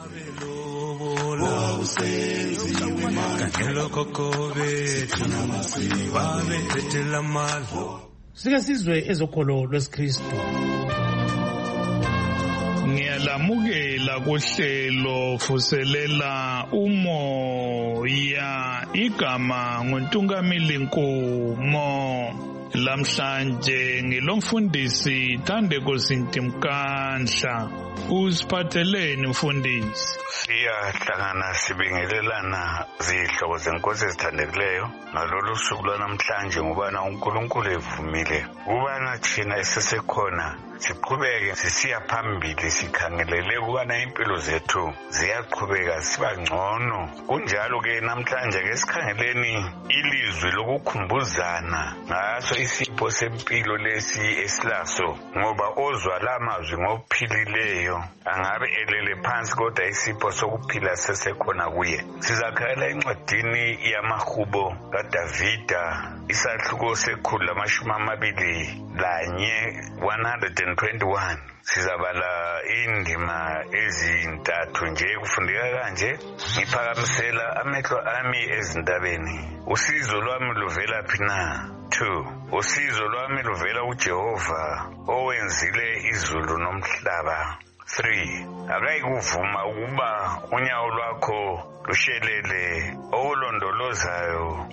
Sike sizwe ezokholo lwesiKristu. Ngiyalamukela kuhlelo vuselela umoya, igama nguNtungamili Nkumo. Lamhlanje ngilomfundisi Thandeko Sintimkandla. Usiphatheleni mfundisi? Siyahlangana sibingelelana zihlobo zenkosi ezithandekileyo ngalolu suku lwanamhlanje ngobana uNkulunkulu evumile ubana thina esesekhona siqhubeke sisiya phambili sikhangelele ukubana impilo zethu ziyaqhubeka siba ngcono. Kunjalo ke namhlanje ke sikhangeleni ilizwi lokukhumbuzana ngaso isipho sempilo lesi esilaso, ngoba ozwa lamazwi ngophilileyo angabe elele phansi kodwa isipho sokuphila sesekhona kuye. Sizakhala encwadini yamahubo kaDavida isahluko sekhulu lamashumi 121. Sizabala indima ezintathu nje kufundeka kanje. Ngiphakamisela amehlo ami ezintabeni. Usizo lwami luvela phi na? 2. Usizo lwami luvela kuJehova owenzile izulu nomhlaba. 3. Akayikuvuma ukuba unyawo lwakho lushelele, owulondolozayo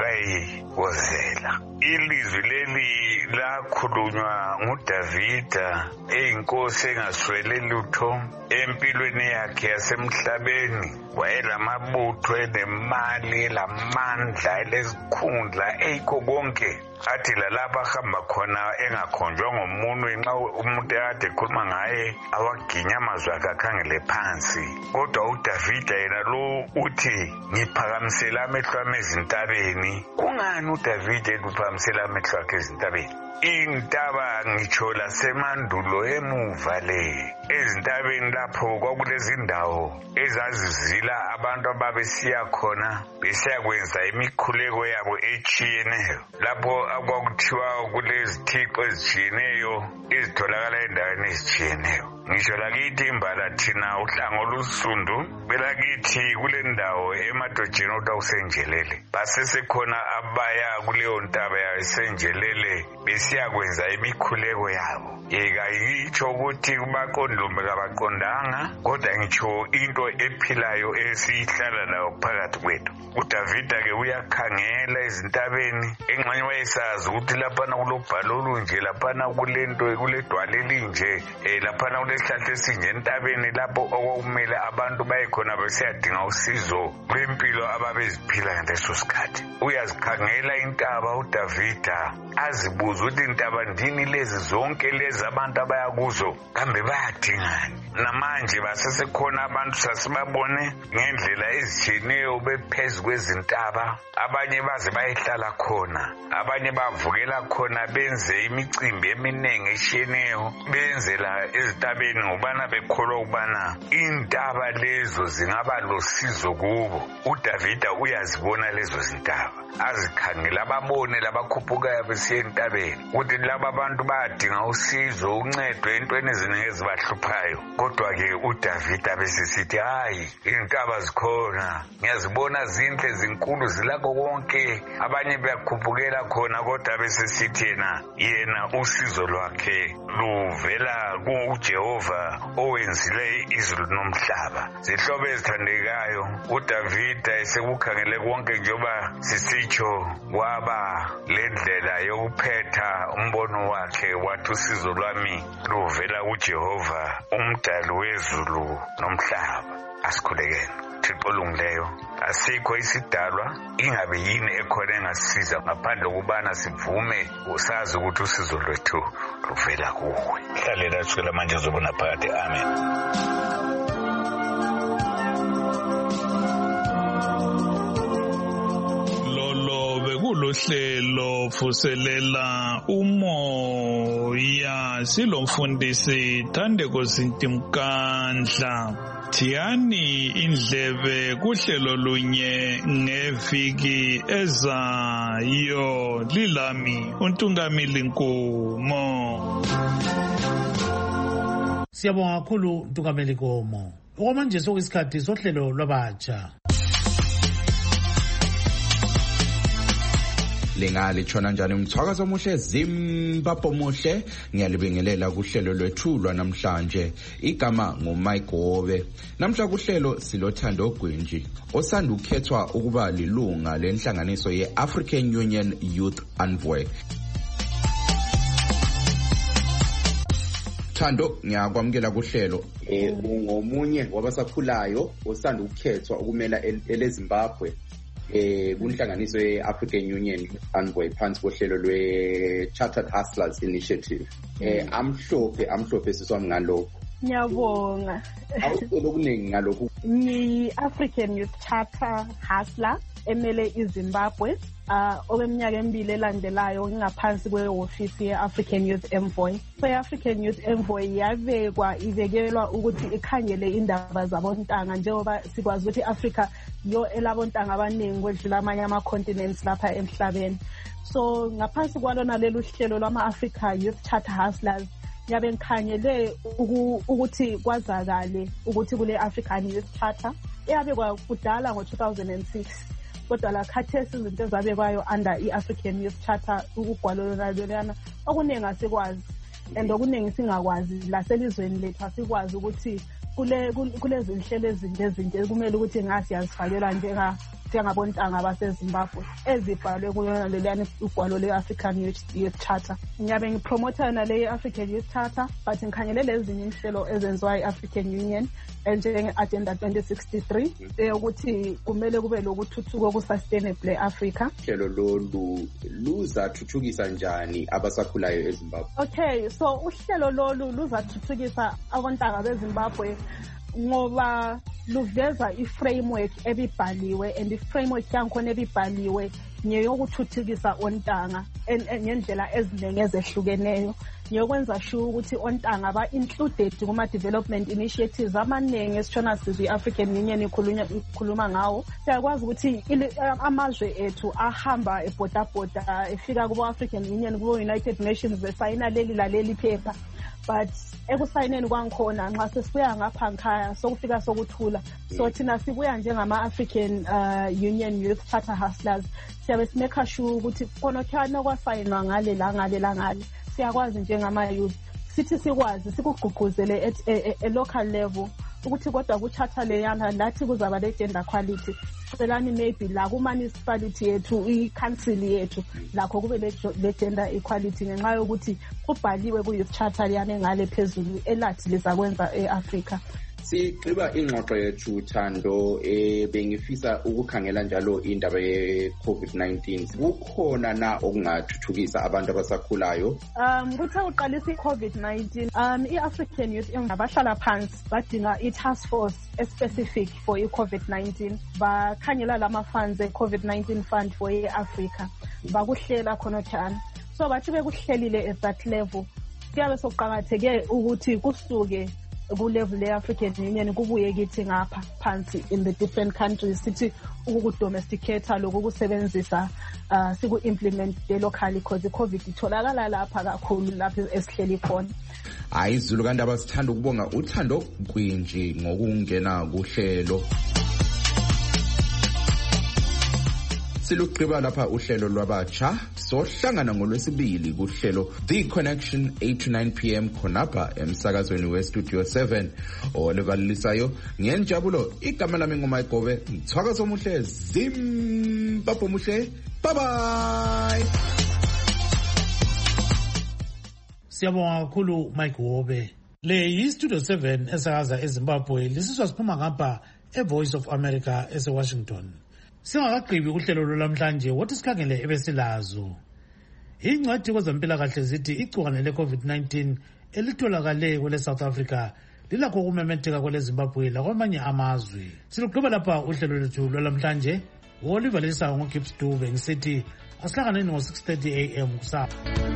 akayikozela. Ilizwi leli lakhulunywa nguDavida eyinkosi engaswele lutho empilweni yakhe yasemhlabeni. Wayelamabutho enemali, lamandla, elezikhundla, eyikho konke. Athi lalapha ahamba khona engakhonjwa ngomunwe nxa umuntu ade ekhuluma ngaye awaginya amazwi akhe akhangele phansi. Kodwa uDavida yena lo uthi ngiphakamisela amehlo ami ezintabeni. Kungani uDavida eluphakamisela amehlo akhe ezintabeni? Intaba ngitsho lasemandulo emuva le. Ezintabeni lapho kwakulezindawo ezazizila abantu ababesiya khona besiya kwenza imikhuleko yabo etshiyeneyo. Lapho akwakuthiwa kulezithixo ezitshiyeneyo ezitholakala endaweni ezitshiyeneyo. Ngisho lakithi imbala thina uhlanga olusundu belakithi kule ndawo emadojeni uta usenjelele. Basesekhona abaya kuleyo ntaba yasenjelele besiya kwenza imikhuleko yabo. Yeka yitsho ukuthi kubaqondlombe kabaqondanga, kodwa ngitsho into ephilayo esiyihlala layo phakathi kwethu. uDavida ke uyakhangela ezintabeni engxenye wayesazi ukuthi laphana kulobhalo olunje, laphana kulento kuledwala elinje, laphana kulesihlahla esinje entabeni lapho okwakumele abantu bayekhona besiyadinga usizo lwempilo ababeziphila ngaleso sikhathi. Uyazikhangela intaba uDavida azibuza ukuthi intaba ndini lezi zonke lezi abantu abaya kuzo kambe bayadingani? Namanje basesekhona abantu sasibabone ngendlela ezitshiyeneyo bephezu kwezintaba, abanye baze bayehlala khona, abanye bavukela khona benze imicimbi eminingi eshiyeneyo benzela ezitabeni ngobana bekholwa ukubana intaba lezo zingaba losizo kubo. uDavida uyazibona lezo zintaba, azikhangela ababone labakhuphukayo besiya entabeni ukuthi laba abantu bayadinga usizo, uncedo entweni eziningi ezibahluphayo. Kodwa-ke uDavida besisithi hayi, intaba zikhona, ngiyazibona zinhle zinkulu zilakho konke, abanye bayakhuphukela khona. Kodwa besisithi yena usizo lwakhe luvela kuJehova owenzile izulu nomhlaba. Zihlobo ezithandekayo, uDavida esekukhangele konke njengoba sisitsho kwaba lendlela yokuphetha umbono wakhe, wathi usizo lwami luvela kuJehova umdali wezulu nomhlaba. Asikhulekeni. Thixo olungileyo, asikho isidalwa ingabe yini ekhona engasisiza ngaphandle kokubana sivume usazi ukuthi usizo lwethu luvela kuwe. Hlalela kusukela manje uzobona phakathi. Amen. kulohlelo vuselela umoya silomfundisi Thandeko Sintimkandla. Thiyani indlebe kuhlelo lunye ngeviki ezayo. Lilami uNtungamili Nkomo. Siyabonga kakhulu uNtungamili Nkomo. Okwamanje sokuyisikhathi sohlelo lwabatsha. Lingalithona njani umthwakazo omuhle Zimbabwe muhle ngiyalibingelela kuhlelo lwethu lwanamhlanje igama nguMike Hobe. Namhla kuhlelo silothando Gwinji osanda ukukhethwa ukuba lilunga lenhlanganiso ye-African Union Youth Envoy. Thando ngiyakwamukela kuhlelo. Ungomunye wabasakhulayo osanda ukukhethwa ukumela eleZimbabwe kunhlanganiso ye-African Union Envoy phansi kohlelo lwe-Chartered Hustlers Initiative. Amhlophe siswami ngalokho. Ngiyabonga. Awucela okuningi ngalokho. Ngi-African Youth Charter Hustler emele iZimbabwe. Okweminyaka emibili elandelayo ngingaphansi kwehhovisi ye-African Youth Envoy. So i-African Youth Envoy ibekelwa ukuthi ikhangele indaba zabontanga njengoba sikwazi ukuthi i-Africa yo elabontanga abaningi kwedlula amanye ama-continents lapha emhlabeni. So ngaphansi kwalona lelu hlelo lwama-Africa Youth Charter Hustlers ngiyabe ngikhangele ukuthi kwazakale ukuthi kule African Youth Charter eyabekwa kudala ngo-2006. Kodwa la khathesi izinto ezabekwayo under i-African Youth Charter ukugwalo lona okuningi asikwazi and okuningi singakwazi la selizweni lethu asikwazi ukuthi kulezi nhlelo ezinto kumele ukuthi ngasi yazifakela njengabontanga baseZimbabwe ezibhalwe kuyona leliyana ugwalo le-African Youth Charter. Ngiyabe ngipromotha na le African Youth Charter but ngikhangele lezinye inhlelo ezenziwa i-African Union njenge-Agenda 2063 ukuthi kumele kube lokuthuthuka okusustainable e-Africa. Uhlelo lolu luzathuthukisa njani abasakhulayo eZimbabwe? Okay, so uhlelo lolu luzathuthukisa abontanga beZimbabwe ngoba luveza i-framework ebibhaliwe and i-framework yankhona ebibhaliwe ngeyokuthuthukisa ontanga ngendlela eziningi ezehlukeneyo ngiyokwenza sure ukuthi ontanga ba-included kuma-development initiatives amaningi esitshona sizwe i-African Union ikhuluma ngawo. Siyakwazi ukuthi amazwe ethu ahamba ebhodabhoda efika kubo-African Union kubo-United Nations besayina leli laleli phepha but ekusayineni kwangikhona nxa sesibuya ngapha nkhaya sokufika sokuthula. So thina sibuya njengama-African Union Youth Charter Hustlers siyabe simekha sure ukuthi khonokhana kwasayinwa ngale siyakwazi njengama-youth sithi sikwazi sikugqugquzele at a local level ukuthi kodwa ku-charter leyana lathi kuzaba le-gender quality celani maybe la ku-municipality yethu i-council yethu lakho kube le-gender equality ngenxa yokuthi kubhaliwe ku-youth charter leyana engale phezulu elathi lizakwenza e-Africa. Sigqiba ingxoxo yethu Thando bengifisa ukukhangela njalo indaba ye-COVID-19. Kukhona na okungathuthukisa abantu abasakhulayo? Kuthe uqalisa i-COVID-19 i-African Youth abahlala phansi badinga i-task force specific for i-COVID-19 bakhangela lama funds e-COVID-19 fund for i-Africa bakuhlela khonothana. So bathi bekuhlelile at that level kuyabe sokuqakatheke ukuthi kusuke ku-level le-African Union kubuye kithi ngapha phansi in the different countries sithi ukudomesticate lokhu kusebenzisa siku-implement locally because i-COVID itholakala lapha kakhulu lapho esihleli khona. Hayi Zulu kanti abasithanda ukubonga uthando Gwinji ngokungena kuhlelo. Silugqiba lapha uhlelo lwabatsha sohlangana ngolwesibili kuhlelo The Connection 8 to 9 p.m. khonapha emsakazweni we-Studio 7 olevalisayo ngenjabulo igama lami nguMike Hobe mthwakazo omuhle Zimbabwe muhle bye bye. Siyabonga kakhulu Mike Hobe. Le yi-Studio 7 esakaza eZimbabwe lisizwa siphuma ngapha eVoice of America eseWashington. Singakagqibi uhlelo lwamhlanje wothi sikhangele ebesilazo. Ingcwadi kwezempilakahle zithi igcikwane le-COVID-19 elitholakale kwele South Africa lilakho ukumemetheka kwele Zimbabwe lakwamanye amazwe. Silugqiba lapha uhlelo lwethu lwamhlanje Oliver Lisa ngoGibbs Dube ngisithi asihlanganeni ngo-6:30 AM kusasa.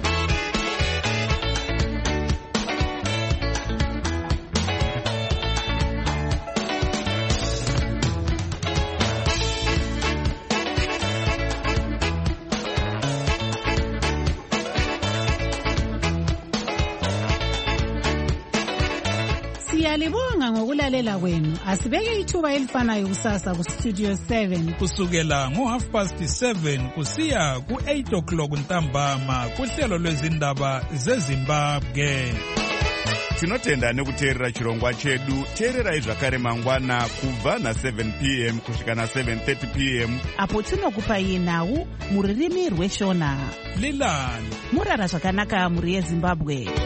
Siyalibonga ngokulalela kwenu. Asibeke ithuba elifanayo kusasa kuStudio 7 kusukela ngo7:30 kusiya ku8 ntambama kuhlelo lwezindaba zeZimbabwe. Tinotenda nekuteerera chirongwa chedu. Teererai zvakare mangwana kubva na7 PM kusvika na7:30 PM apo tinokupai nhau muririmi rweshona. Lilani murara zvakanaka muri yeZimbabwe.